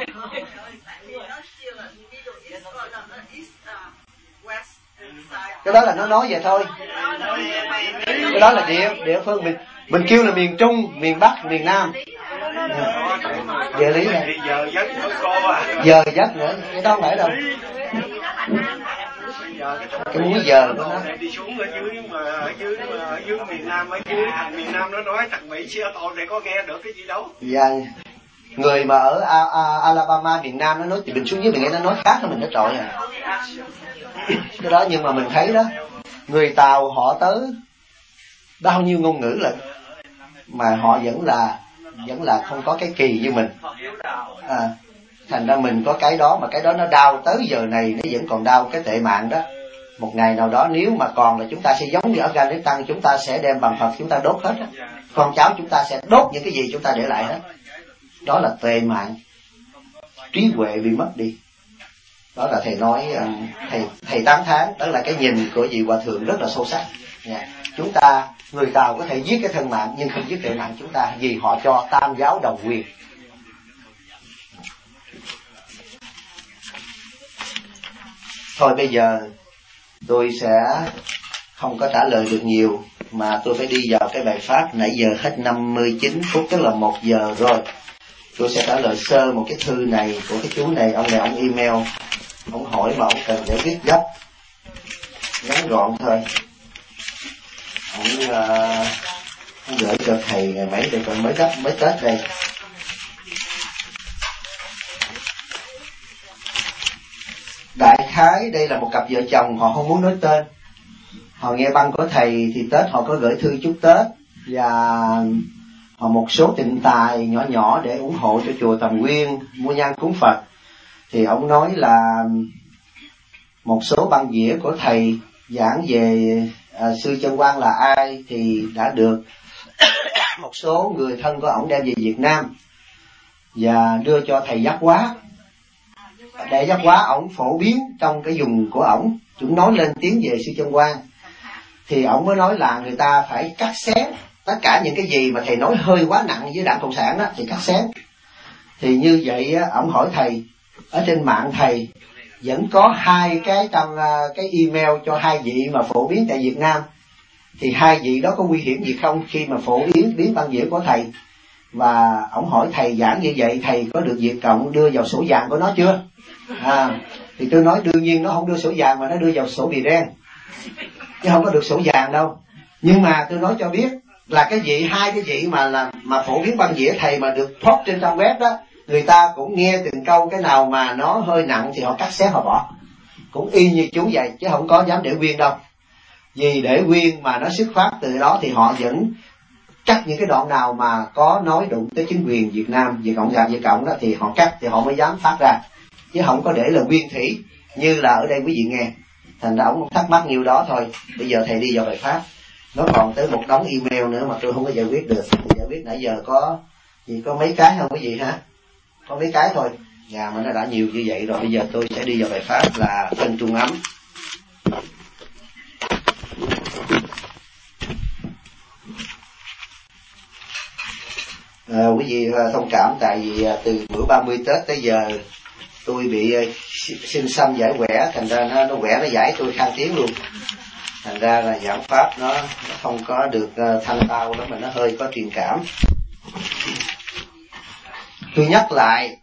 Cái đó là nó nói vậy thôi. Cái đó là địa địa phương mình mình kêu là miền Trung, miền Bắc, miền Nam. Địa lý này. Giờ giấc nữa, cái đó không phải đâu. Cái múi giờ của nó. Đi xuống ở dưới mà ở dưới mà ở dưới miền Nam, ở dưới miền Nam nó nói thằng Mỹ Seattle để có nghe được cái gì đâu. Dạ. Người mà ở A, A, Alabama miền Nam nó nói thì mình xuống dưới mình nghe nó nói khác hơn mình nó trội à. Cái đó nhưng mà mình thấy đó, người Tàu họ tới bao nhiêu ngôn ngữ lận mà họ vẫn là vẫn là không có cái kỳ như mình. À, thành ra mình có cái đó mà cái đó nó đau tới giờ này nó vẫn còn đau cái tệ mạng đó. Một ngày nào đó nếu mà còn là chúng ta sẽ giống như Afghanistan, chúng ta sẽ đem bằng Phật chúng ta đốt hết á. Con cháu chúng ta sẽ đốt những cái gì chúng ta để lại hết. Đó là tệ mạng. trí huệ bị mất đi. Đó là thầy nói, thầy thầy tán thán, đó là cái nhìn của vị hòa thượng rất là sâu sắc. Yeah. Chúng ta, người Tàu có thể giết cái thân mạng nhưng không giết tệ nạn chúng ta, vì họ cho tam giáo đồng quyền. Thôi bây giờ tôi sẽ không có trả lời được nhiều, mà tôi phải đi vào cái bài pháp. Nãy giờ hết năm mươi chín phút, tức là một giờ rồi. Tôi sẽ trả lời sơ một cái thư này của cái chú này. Ông này ông email, ông hỏi mà ông cần để viết gấp, ngắn gọn thôi. Ông, uh, ông gửi cho thầy ngày mấy đây, còn mới gấp mới Tết đây. Đại khái đây là một cặp vợ chồng, họ không muốn nói tên. Họ nghe băng của thầy thì Tết họ có gửi thư chúc Tết và họ một số tịnh tài nhỏ nhỏ để ủng hộ cho chùa Tầm Nguyên mua nhang cúng Phật. Thì ông nói là một số băng dĩa của thầy giảng về à, sư Chân Quang là ai thì đã được một số người thân của ổng đem về Việt Nam và đưa cho thầy Giác Hóa. Để Giác Hóa ổng phổ biến trong cái vùng của ổng, chúng nói lên tiếng về sư Chân Quang. Thì ổng mới nói là người ta phải cắt xén tất cả những cái gì mà thầy nói hơi quá nặng với Đảng Cộng sản đó thì cắt xén. Thì như vậy ổng hỏi thầy, ở trên mạng thầy vẫn có hai cái trong cái email cho hai vị mà phổ biến tại Việt Nam, thì hai vị đó có nguy hiểm gì không khi mà phổ biến biến băng dĩa của thầy? Và ổng hỏi thầy giảng như vậy thầy có được Việt Cộng đưa vào sổ vàng của nó chưa? À, thì tôi nói đương nhiên nó không đưa sổ vàng mà nó đưa vào sổ bì đen, chứ không có được sổ vàng đâu. Nhưng mà tôi nói cho biết là cái vị hai cái vị mà là mà phổ biến băng dĩa thầy mà được post trên trang web đó, người ta cũng nghe từng câu, cái nào mà nó hơi nặng thì họ cắt xé họ bỏ, cũng y như chú vậy, chứ không có dám để nguyên đâu. Vì để nguyên mà nó xuất phát từ đó thì họ vẫn cắt những cái đoạn nào mà có nói đụng tới chính quyền Việt Nam, Việt Cộng sản Việt Cộng đó thì họ cắt, thì họ mới dám phát ra, chứ không có để là nguyên thủy như là ở đây quý vị nghe. Thành ra ông thắc mắc nhiêu đó thôi. Bây giờ thầy đi vào bài pháp. Nó còn tới một đống email nữa mà tôi không có giải quyết được. Thì giải quyết nãy giờ có gì có mấy cái không quý vị hả? Có mấy cái thôi. Nhà mà nó đã nhiều như vậy rồi. Bây giờ tôi sẽ đi vào bài pháp là thân trung ấm. À, quý vị thông cảm tại vì từ bữa ba mươi Tết tới giờ tôi bị sinh xăm giải quẻ, thành ra nó, nó quẻ nó giải tôi khang tiếng luôn. Thành ra là giảng pháp nó, nó không có được thanh tao lắm mà nó hơi có truyền cảm. Tôi nhắc lại,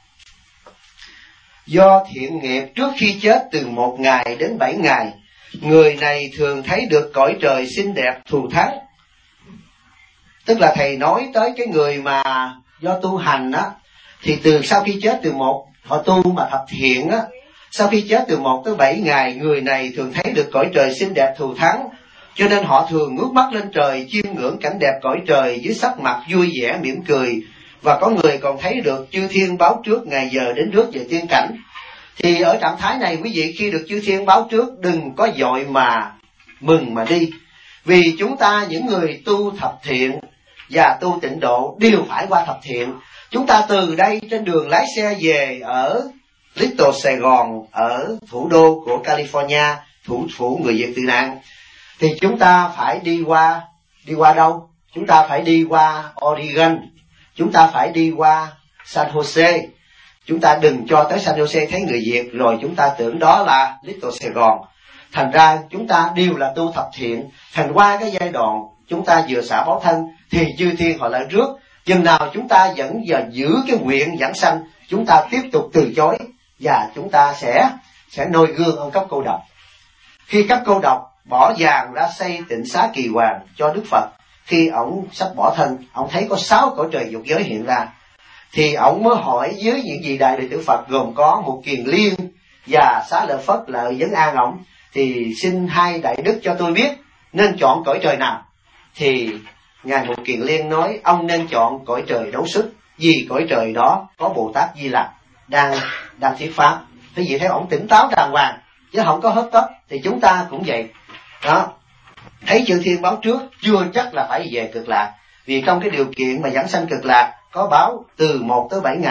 do thiện nghiệp trước khi chết từ một ngày đến bảy ngày, người này thường thấy được cõi trời xinh đẹp thù thắng. Tức là thầy nói tới cái người mà do tu hành á, thì từ sau khi chết từ một họ tu mà thập thiện á, sau khi chết từ một tới bảy ngày, người này thường thấy được cõi trời xinh đẹp thù thắng, cho nên họ thường ngước mắt lên trời chiêm ngưỡng cảnh đẹp cõi trời dưới sắc mặt vui vẻ mỉm cười. Và có người còn thấy được chư thiên báo trước ngày giờ đến rước về tiên cảnh. Thì ở trạng thái này quý vị khi được chư thiên báo trước, đừng có vội mà mừng mà đi, vì chúng ta những người tu thập thiện và tu tịnh độ đều phải qua thập thiện. Chúng ta từ đây trên đường lái xe về ở Little Sài Gòn, ở thủ đô của California, thủ phủ người Việt tị nạn, thì chúng ta phải đi qua, đi qua đâu? Chúng ta phải đi qua Oregon, chúng ta phải đi qua San Jose. Chúng ta đừng cho tới San Jose thấy người Việt rồi chúng ta tưởng đó là Little Sài Gòn. Thành ra chúng ta đều là tu thập thiện. Thành qua cái giai đoạn chúng ta vừa xả báo thân thì chư thiên họ lại rước. Chừng nào chúng ta vẫn giờ giữ cái nguyện giảng sanh, chúng ta tiếp tục từ chối và chúng ta sẽ sẽ noi gương ông Cấp Cô Độc. Khi Cấp Cô Độc bỏ vàng ra xây tịnh xá Kỳ Hoàng cho Đức Phật, khi ổng sắp bỏ thân, ổng thấy có sáu cõi trời dục giới hiện ra, thì ổng mới hỏi với những vị đại đệ tử Phật gồm có một Kiền Liên và Xá Lợi Phất là vấn an ổng, thì xin hai đại đức cho tôi biết nên chọn cõi trời nào. Thì ngài Một Kiền Liên nói ông nên chọn cõi trời Đấu Sức, vì cõi trời đó có Bồ Tát Di Lặc đang đang thuyết pháp. Quý vị thấy ổng tỉnh táo đàng hoàng chứ không có hớt tấp. Thì chúng ta cũng vậy đó, thấy chư thiên báo trước chưa chắc là phải về Cực Lạc, vì trong cái điều kiện mà giảng sanh Cực Lạc có báo từ một tới bảy ngày,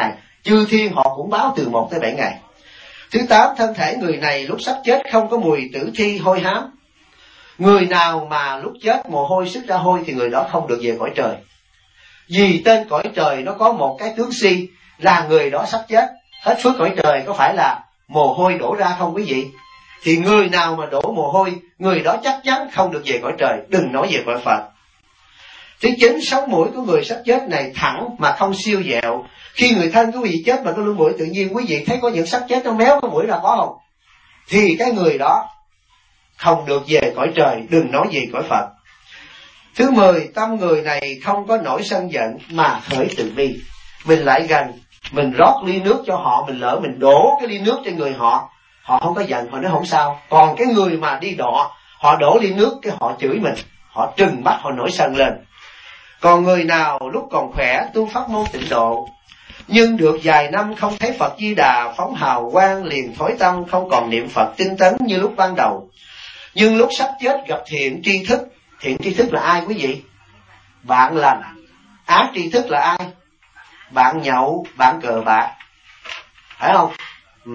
chư thiên họ cũng báo từ một tới bảy ngày. Thứ tám, thân thể người này lúc sắp chết không có mùi tử thi hôi hám. Người nào mà lúc chết mồ hôi sức ra hôi thì người đó không được về cõi trời. Vì tên cõi trời nó có một cái tướng si là người đó sắp chết. Hết phước cõi trời có phải là mồ hôi đổ ra không quý vị? Thì người nào mà đổ mồ hôi, người đó chắc chắn không được về cõi trời, đừng nói về cõi Phật. Thứ chín, sống mũi của người sắp chết này thẳng mà không siêu dẹo. Khi người thân quý vị chết mà có lưng mũi, tự nhiên quý vị thấy có những xác chết nó méo cái mũi ra có không? Thì cái người đó không được về cõi trời, đừng nói về cõi Phật. Thứ mười, tâm người này không có nổi sân giận mà khởi từ bi. Mình lại gần, mình rót ly nước cho họ, mình lỡ mình đổ cái ly nước trên người họ, họ không có giận, họ nói không sao. Còn cái người mà đi đọ, họ đổ ly nước cái họ chửi mình, họ trừng mắt, họ nổi sân lên. Còn người nào lúc còn khỏe tu pháp môn tịnh độ, nhưng được vài năm không thấy Phật Di Đà phóng hào quang, liền thối tâm, không còn niệm Phật tinh tấn như lúc ban đầu. Nhưng lúc sắp chết gặp thiện tri thức. Thiện tri thức là ai quý vị? Bạn lành. Ác tri thức là ai? Bạn nhậu, bạn cờ bạc, phải không? Ừ.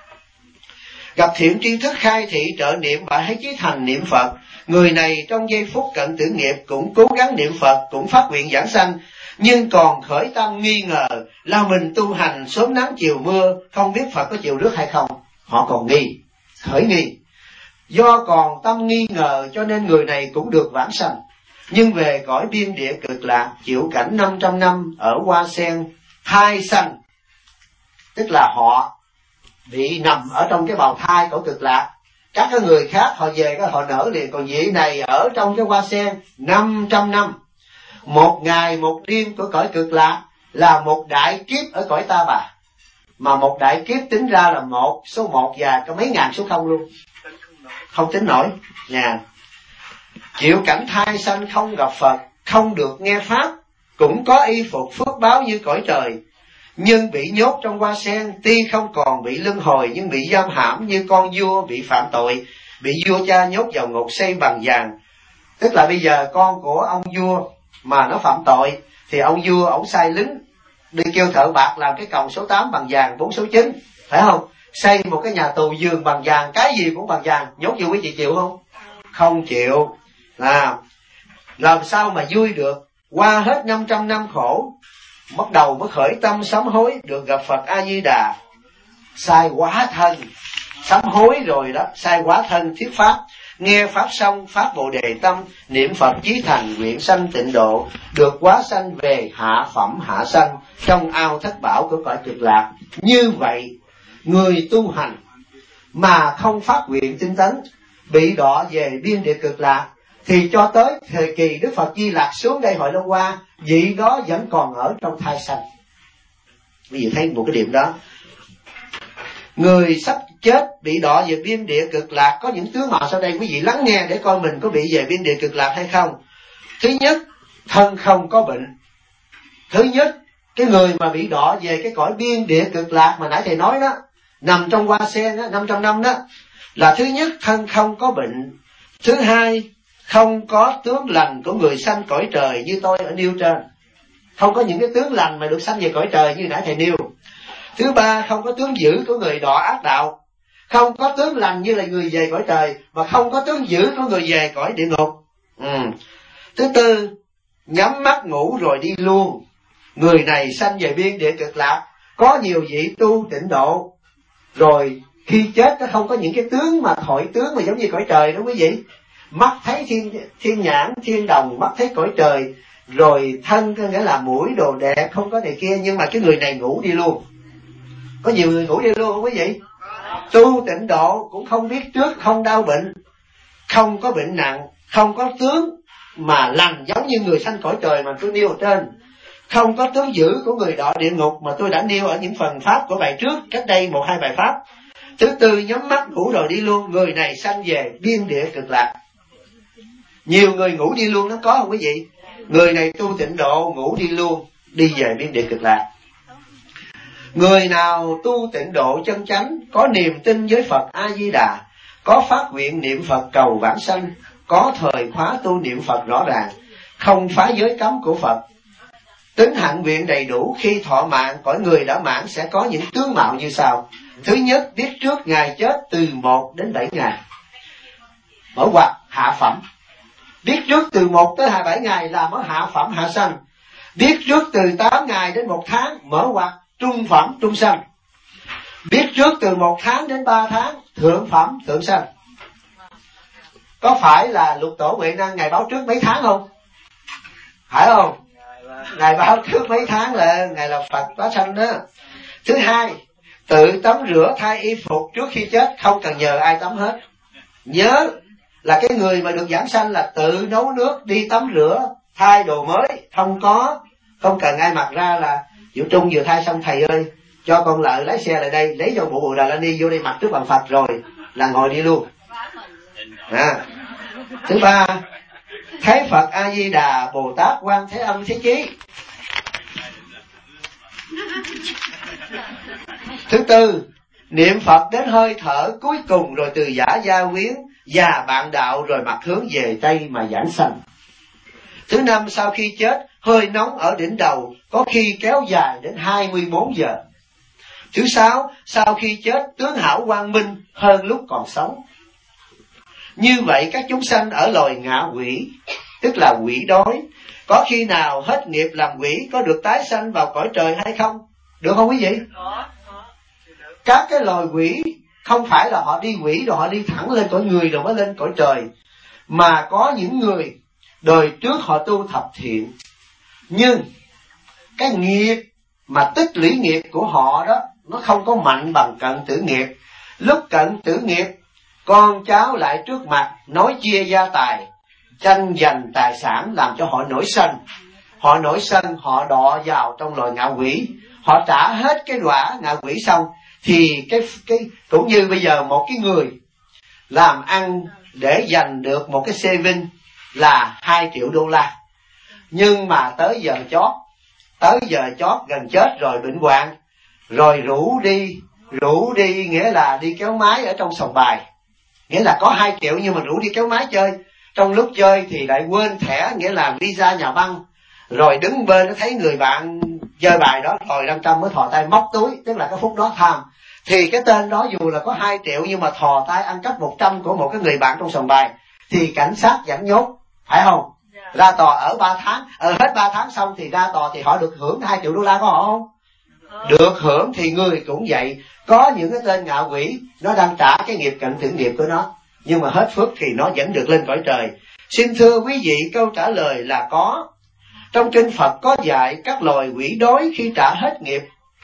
Gặp thiện tri thức khai thị trợ niệm và thấy chí thành niệm Phật. Người này trong giây phút cận tử nghiệp cũng cố gắng niệm Phật, cũng phát nguyện giảng sanh, nhưng còn khởi tâm nghi ngờ là mình tu hành sớm nắng chiều mưa, không biết Phật có chịu rước hay không. Họ còn nghi, khởi nghi. Do còn tâm nghi ngờ cho nên người này cũng được vãng sanh, nhưng về cõi biên địa cực lạc chịu cảnh năm trăm năm ở hoa sen thai sanh. Tức là họ bị nằm ở trong cái bào thai cõi cực lạc. Các cái người khác họ về cái họ nở liền, còn vị này ở trong cái hoa sen năm trăm năm. Một ngày một đêm của cõi cực lạc là một đại kiếp ở cõi Ta Bà. Mà một đại kiếp tính ra là một số một và có mấy ngàn số không luôn, không tính nổi nha. Chịu cảnh thai sanh không gặp Phật, không được nghe pháp, cũng có y phục phước báo như cõi trời, nhưng bị nhốt trong hoa sen. Tuy không còn bị luân hồi nhưng bị giam hãm như con vua bị phạm tội, bị vua cha nhốt vào ngục xây bằng vàng. Tức là bây giờ con của ông vua mà nó phạm tội thì ông vua ổng sai lính đi kêu thợ bạc làm cái còng số tám bằng vàng, bốn số chín, phải không? Xây một cái nhà tù giường bằng vàng, cái gì cũng bằng vàng, nhốt vô quý vị chịu không? Không chịu. À, làm sao mà vui được? Qua hết năm trăm năm khổ, bắt đầu mới khởi tâm sám hối, được gặp Phật A Di Đà, sai hóa thân, sám hối rồi đó, sai hóa thân thuyết pháp, nghe pháp xong phát Bồ Đề tâm, niệm Phật chí thành nguyện sanh tịnh độ, được hóa sanh về hạ phẩm hạ sanh trong ao thất bảo của cõi cực lạc. Như vậy người tu hành mà không phát nguyện tinh tấn, bị đọa về biên địa cực lạc, thì cho tới thời kỳ Đức Phật Di Lặc xuống đây Hội Long Hoa, vị đó vẫn còn ở trong thai sanh. Bây giờ thấy một cái điểm đó. Người sắp chết bị đọa về biên địa cực lạc có những tướng mạo sau đây, quý vị lắng nghe để coi mình có bị về biên địa cực lạc hay không. Thứ nhất, thân không có bệnh. Thứ nhất, cái người mà bị đọa về cái cõi biên địa cực lạc mà nãy thầy nói đó, nằm trong hoa sen đó, năm trăm năm đó, là thứ nhất thân không có bệnh. Thứ hai, không có tướng lành của người sanh cõi trời như tôi ở nêu trên. Không có những cái tướng lành mà được sanh về cõi trời như nãy thầy nêu. Thứ ba, không có tướng dữ của người đọa ác đạo. Không có tướng lành như là người về cõi trời, mà không có tướng dữ của người về cõi địa ngục. Ừ. Thứ tư, nhắm mắt ngủ rồi đi luôn. Người này sanh về biên địa cực lạc. Có nhiều vị tu tịnh độ, rồi khi chết nó không có những cái tướng mà thổi tướng mà giống như cõi trời đó quý vị. Mắt thấy thiên, thiên nhãn, thiên đồng, mắt thấy cõi trời, rồi thân có nghĩa là mũi đồ đẹp, không có này kia, nhưng mà cái người này ngủ đi luôn. Có nhiều người ngủ đi luôn không quý vị? Tu tịnh độ cũng không biết trước, không đau bệnh, không có bệnh nặng, không có tướng mà lành giống như người sanh cõi trời mà tôi nêu ở trên, không có tướng dữ của người đọa địa ngục mà tôi đã nêu ở những phần pháp của bài trước, cách đây một hai bài pháp. Thứ tư, nhắm mắt ngủ rồi đi luôn. Người này sanh về biên địa cực lạc. Nhiều người ngủ đi luôn nó có không quý vị? Người này tu tịnh độ ngủ đi luôn, đi về biên địa cực lạc. Người nào tu tịnh độ chân chánh, có niềm tin với Phật A Di Đà, có phát nguyện niệm Phật cầu vãng sanh, có thời khóa tu niệm Phật rõ ràng, không phá giới cấm của Phật, Tính hạnh nguyện đầy đủ, khi thọ mạng, cõi người đã mãn sẽ có những tướng mạo như sau. Thứ nhất, biết trước ngày chết từ một đến bảy ngày. Mở ngoặc hạ phẩm. Biết trước từ một tới hai mươi bảy ngày là mở hạ phẩm hạ sanh. Biết trước từ tám ngày đến một tháng, mở ngoặc trung phẩm trung sanh. Biết trước từ một tháng đến ba tháng, thượng phẩm thượng sanh. Có phải là Lục Tổ Huệ Năng ngày báo trước mấy tháng không? Phải không? Ngày báo trước mấy tháng là ngày là Phật hóa sanh đó. Thứ hai, tự tắm rửa thay y phục trước khi chết, không cần nhờ ai tắm hết. Nhớ là cái người mà được giảng sanh là tự nấu nước, đi tắm rửa, thay đồ mới, không có không cần ai mặc ra là Diệu Trung vừa thay xong thầy ơi cho con lợi lái xe lại đây, lấy vô bộ Bồ Đà La Ni vô đây mặc trước bàn Phật rồi là ngồi đi luôn. À. Thứ ba, thấy Phật A Di Đà, Bồ Tát, Quan Thế Âm Thế Chí. Thứ tư, niệm Phật đến hơi thở cuối cùng rồi từ giả gia quyến và bạn đạo rồi mặt hướng về Tây mà giảng sanh. Thứ năm, sau khi chết, hơi nóng ở đỉnh đầu, có khi kéo dài đến hai mươi bốn giờ. Thứ sáu, sau khi chết, tướng hảo quang minh hơn lúc còn sống. Như vậy các chúng sanh ở loài ngạ quỷ, tức là quỷ đói, có khi nào hết nghiệp làm quỷ có được tái sanh vào cõi trời hay không? Được không quý vị? Các cái loài quỷ không phải là họ đi quỷ rồi họ đi thẳng lên cõi người rồi mới lên cõi trời, mà có những người đời trước họ tu thập thiện, nhưng cái nghiệp mà tích lũy nghiệp của họ đó nó không có mạnh bằng cận tử nghiệp. Lúc cận tử nghiệp, con cháu lại trước mặt nói chia gia tài, tranh giành tài sản, làm cho họ nổi sân. Họ nổi sân, họ đọa vào trong loài ngạ quỷ. Họ trả hết cái đọa ngạ quỷ xong thì cái cái cũng như bây giờ một cái người làm ăn để giành được một cái xe vinh là hai triệu đô la, nhưng mà tới giờ chót, tới giờ chót gần chết rồi, bệnh hoạn, rồi rủ đi, rủ đi nghĩa là đi kéo máy ở trong sòng bài, nghĩa là có hai triệu nhưng mà rủ đi kéo máy chơi. Trong lúc chơi thì lại quên thẻ, nghĩa là visa nhà băng, rồi đứng bên nó thấy người bạn chơi bài đó rồi năm trăm mới thò tay móc túi, tức là cái phút đó tham. Thì cái tên đó dù là có hai triệu nhưng mà thò tay ăn cắp một trăm của một cái người bạn trong sòng bài thì cảnh sát vẫn nhốt, phải không? Ra tòa ở ba tháng, ở hết ba tháng xong thì ra tòa thì họ được hưởng hai triệu đô la của họ không? Được hưởng. Thì người cũng vậy, có những cái tên ngạ quỷ nó đang trả cái nghiệp cận tử nghiệp của nó, nhưng mà hết phước thì nó vẫn được lên cõi trời. Xin thưa quý vị, câu trả lời là có. Trong kinh Phật có dạy các loài quỷ đói khi trả hết nghiệp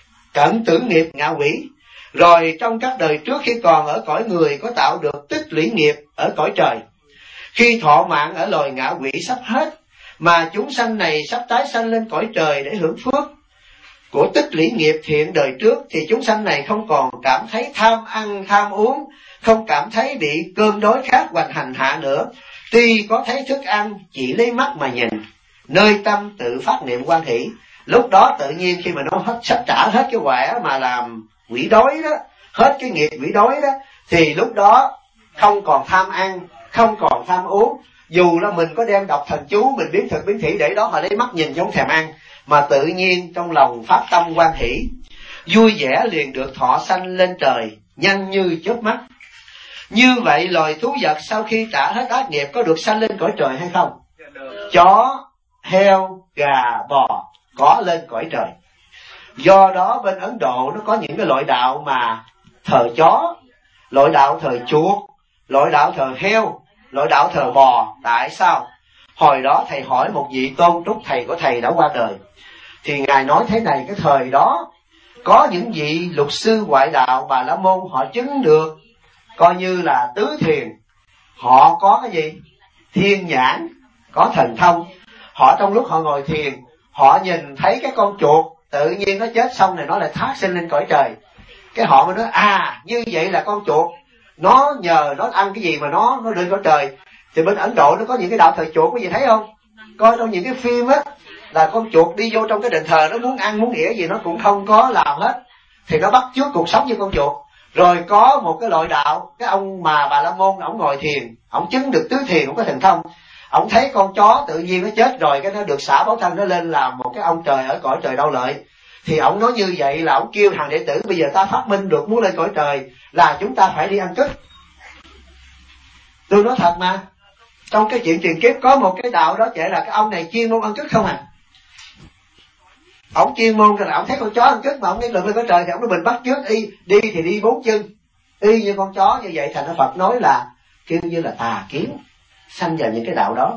cận tử nghiệp ngạ quỷ, rồi trong các đời trước khi còn ở cõi người có tạo được tích lũy nghiệp ở cõi trời. Khi thọ mạng ở loài ngạ quỷ sắp hết, mà chúng sanh này sắp tái sanh lên cõi trời để hưởng phước của tích lũy nghiệp thiện đời trước, thì chúng sanh này không còn cảm thấy tham ăn tham uống, không cảm thấy bị cơn đói khát hoành hành hạ nữa. Tuy có thấy thức ăn chỉ lấy mắt mà nhìn, nơi tâm tự phát niệm quan hỷ. Lúc đó tự nhiên khi mà nó hết sắp trả hết cái quả mà làm quỷ đói đó, hết cái nghiệp quỷ đói đó, thì lúc đó không còn tham ăn, không còn tham uống. Dù là mình có đem đọc thần chú, mình biến thực biến thủy để đó họ lấy mắt nhìn giống thèm ăn, mà tự nhiên trong lòng phát tâm hoan hỷ, vui vẻ liền được thọ sanh lên trời, nhanh như chớp mắt. Như vậy loài thú vật sau khi trả hết ác nghiệp có được sanh lên cõi trời hay không? Chó, heo, gà, bò có lên cõi trời. Do đó bên Ấn Độ nó có những cái loại đạo mà thờ chó, loại đạo thờ chuột, loại đạo thờ heo, loại đạo thờ bò. Tại sao? Hồi đó thầy hỏi một vị Tôn Trúc, thầy của thầy đã qua đời, thì ngài nói thế này: cái thời đó có những vị lục sư ngoại đạo Bà La Môn, họ chứng được coi như là tứ thiền, họ có cái gì? Thiên nhãn, có thần thông. Họ trong lúc họ ngồi thiền, họ nhìn thấy cái con chuột tự nhiên nó chết xong này nó lại thác sinh lên cõi trời. Cái họ mới nói à, như vậy là con chuột nó nhờ nó ăn cái gì mà nó nó lên cõi trời. Thì bên Ấn Độ nó có những cái đạo thờ chuột, quý vị thấy không? Coi trong những cái phim á, là con chuột đi vô trong cái đền thờ, nó muốn ăn muốn ỉa gì nó cũng không có làm hết, thì nó bắt chước cuộc sống như con chuột. Rồi có một cái loại đạo, cái ông mà Bà La Môn, ổng ngồi thiền, ổng chứng được tứ thiền, ổng có thần thông. Ông thấy con chó tự nhiên nó chết rồi, cái nó được xả báo thân, nó lên làm một cái ông trời ở cõi trời đau lợi. Thì ông nói như vậy là ông kêu thằng đệ tử bây giờ ta phát minh được muốn lên cõi trời là chúng ta phải đi ăn cứt. Tôi nói thật mà, trong cái chuyện truyền kiếp có một cái đạo đó chỉ là cái ông này chuyên môn ăn cứt không à. Ông chuyên môn là ông thấy con chó ăn cứt mà ông nghĩ lực lên cõi trời thì ông nói mình bắt trước y đi thì đi bốn chân y như con chó. Như vậy thành ra Phật nói là kêu như là tà kiến sanh vào những cái đạo đó.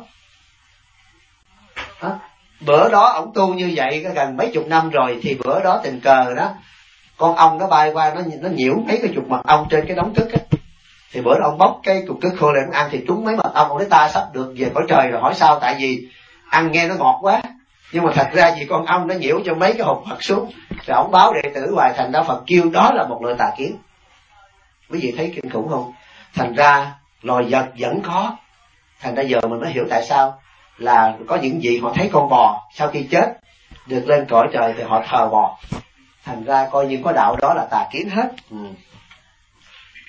Đó. Bữa đó ổng tu như vậy gần mấy chục năm rồi, thì bữa đó tình cờ đó con ong nó bay qua, nó nó nhiễu mấy cái chục mật ong trên cái đống cứt á. Thì bữa đó ông bóc cái cục cứt khô lên ăn thì trúng mấy mật ong. Ông nói ta sắp được về cõi trời rồi. Hỏi sao? Tại vì ăn nghe nó ngọt quá, nhưng mà thật ra vì con ong nó nhiễu cho mấy cái hột Phật xuống. Rồi ông báo đệ tử hoài, thành ra Phật kêu đó là một loại tà kiến. Quý vị thấy kinh khủng không? Thành ra loài vật vẫn có. Thành ra giờ mình mới hiểu tại sao là có những vị họ thấy con bò sau khi chết được lên cõi trời thì họ thờ bò. Thành ra coi như có đạo đó là tà kiến hết. Ừ.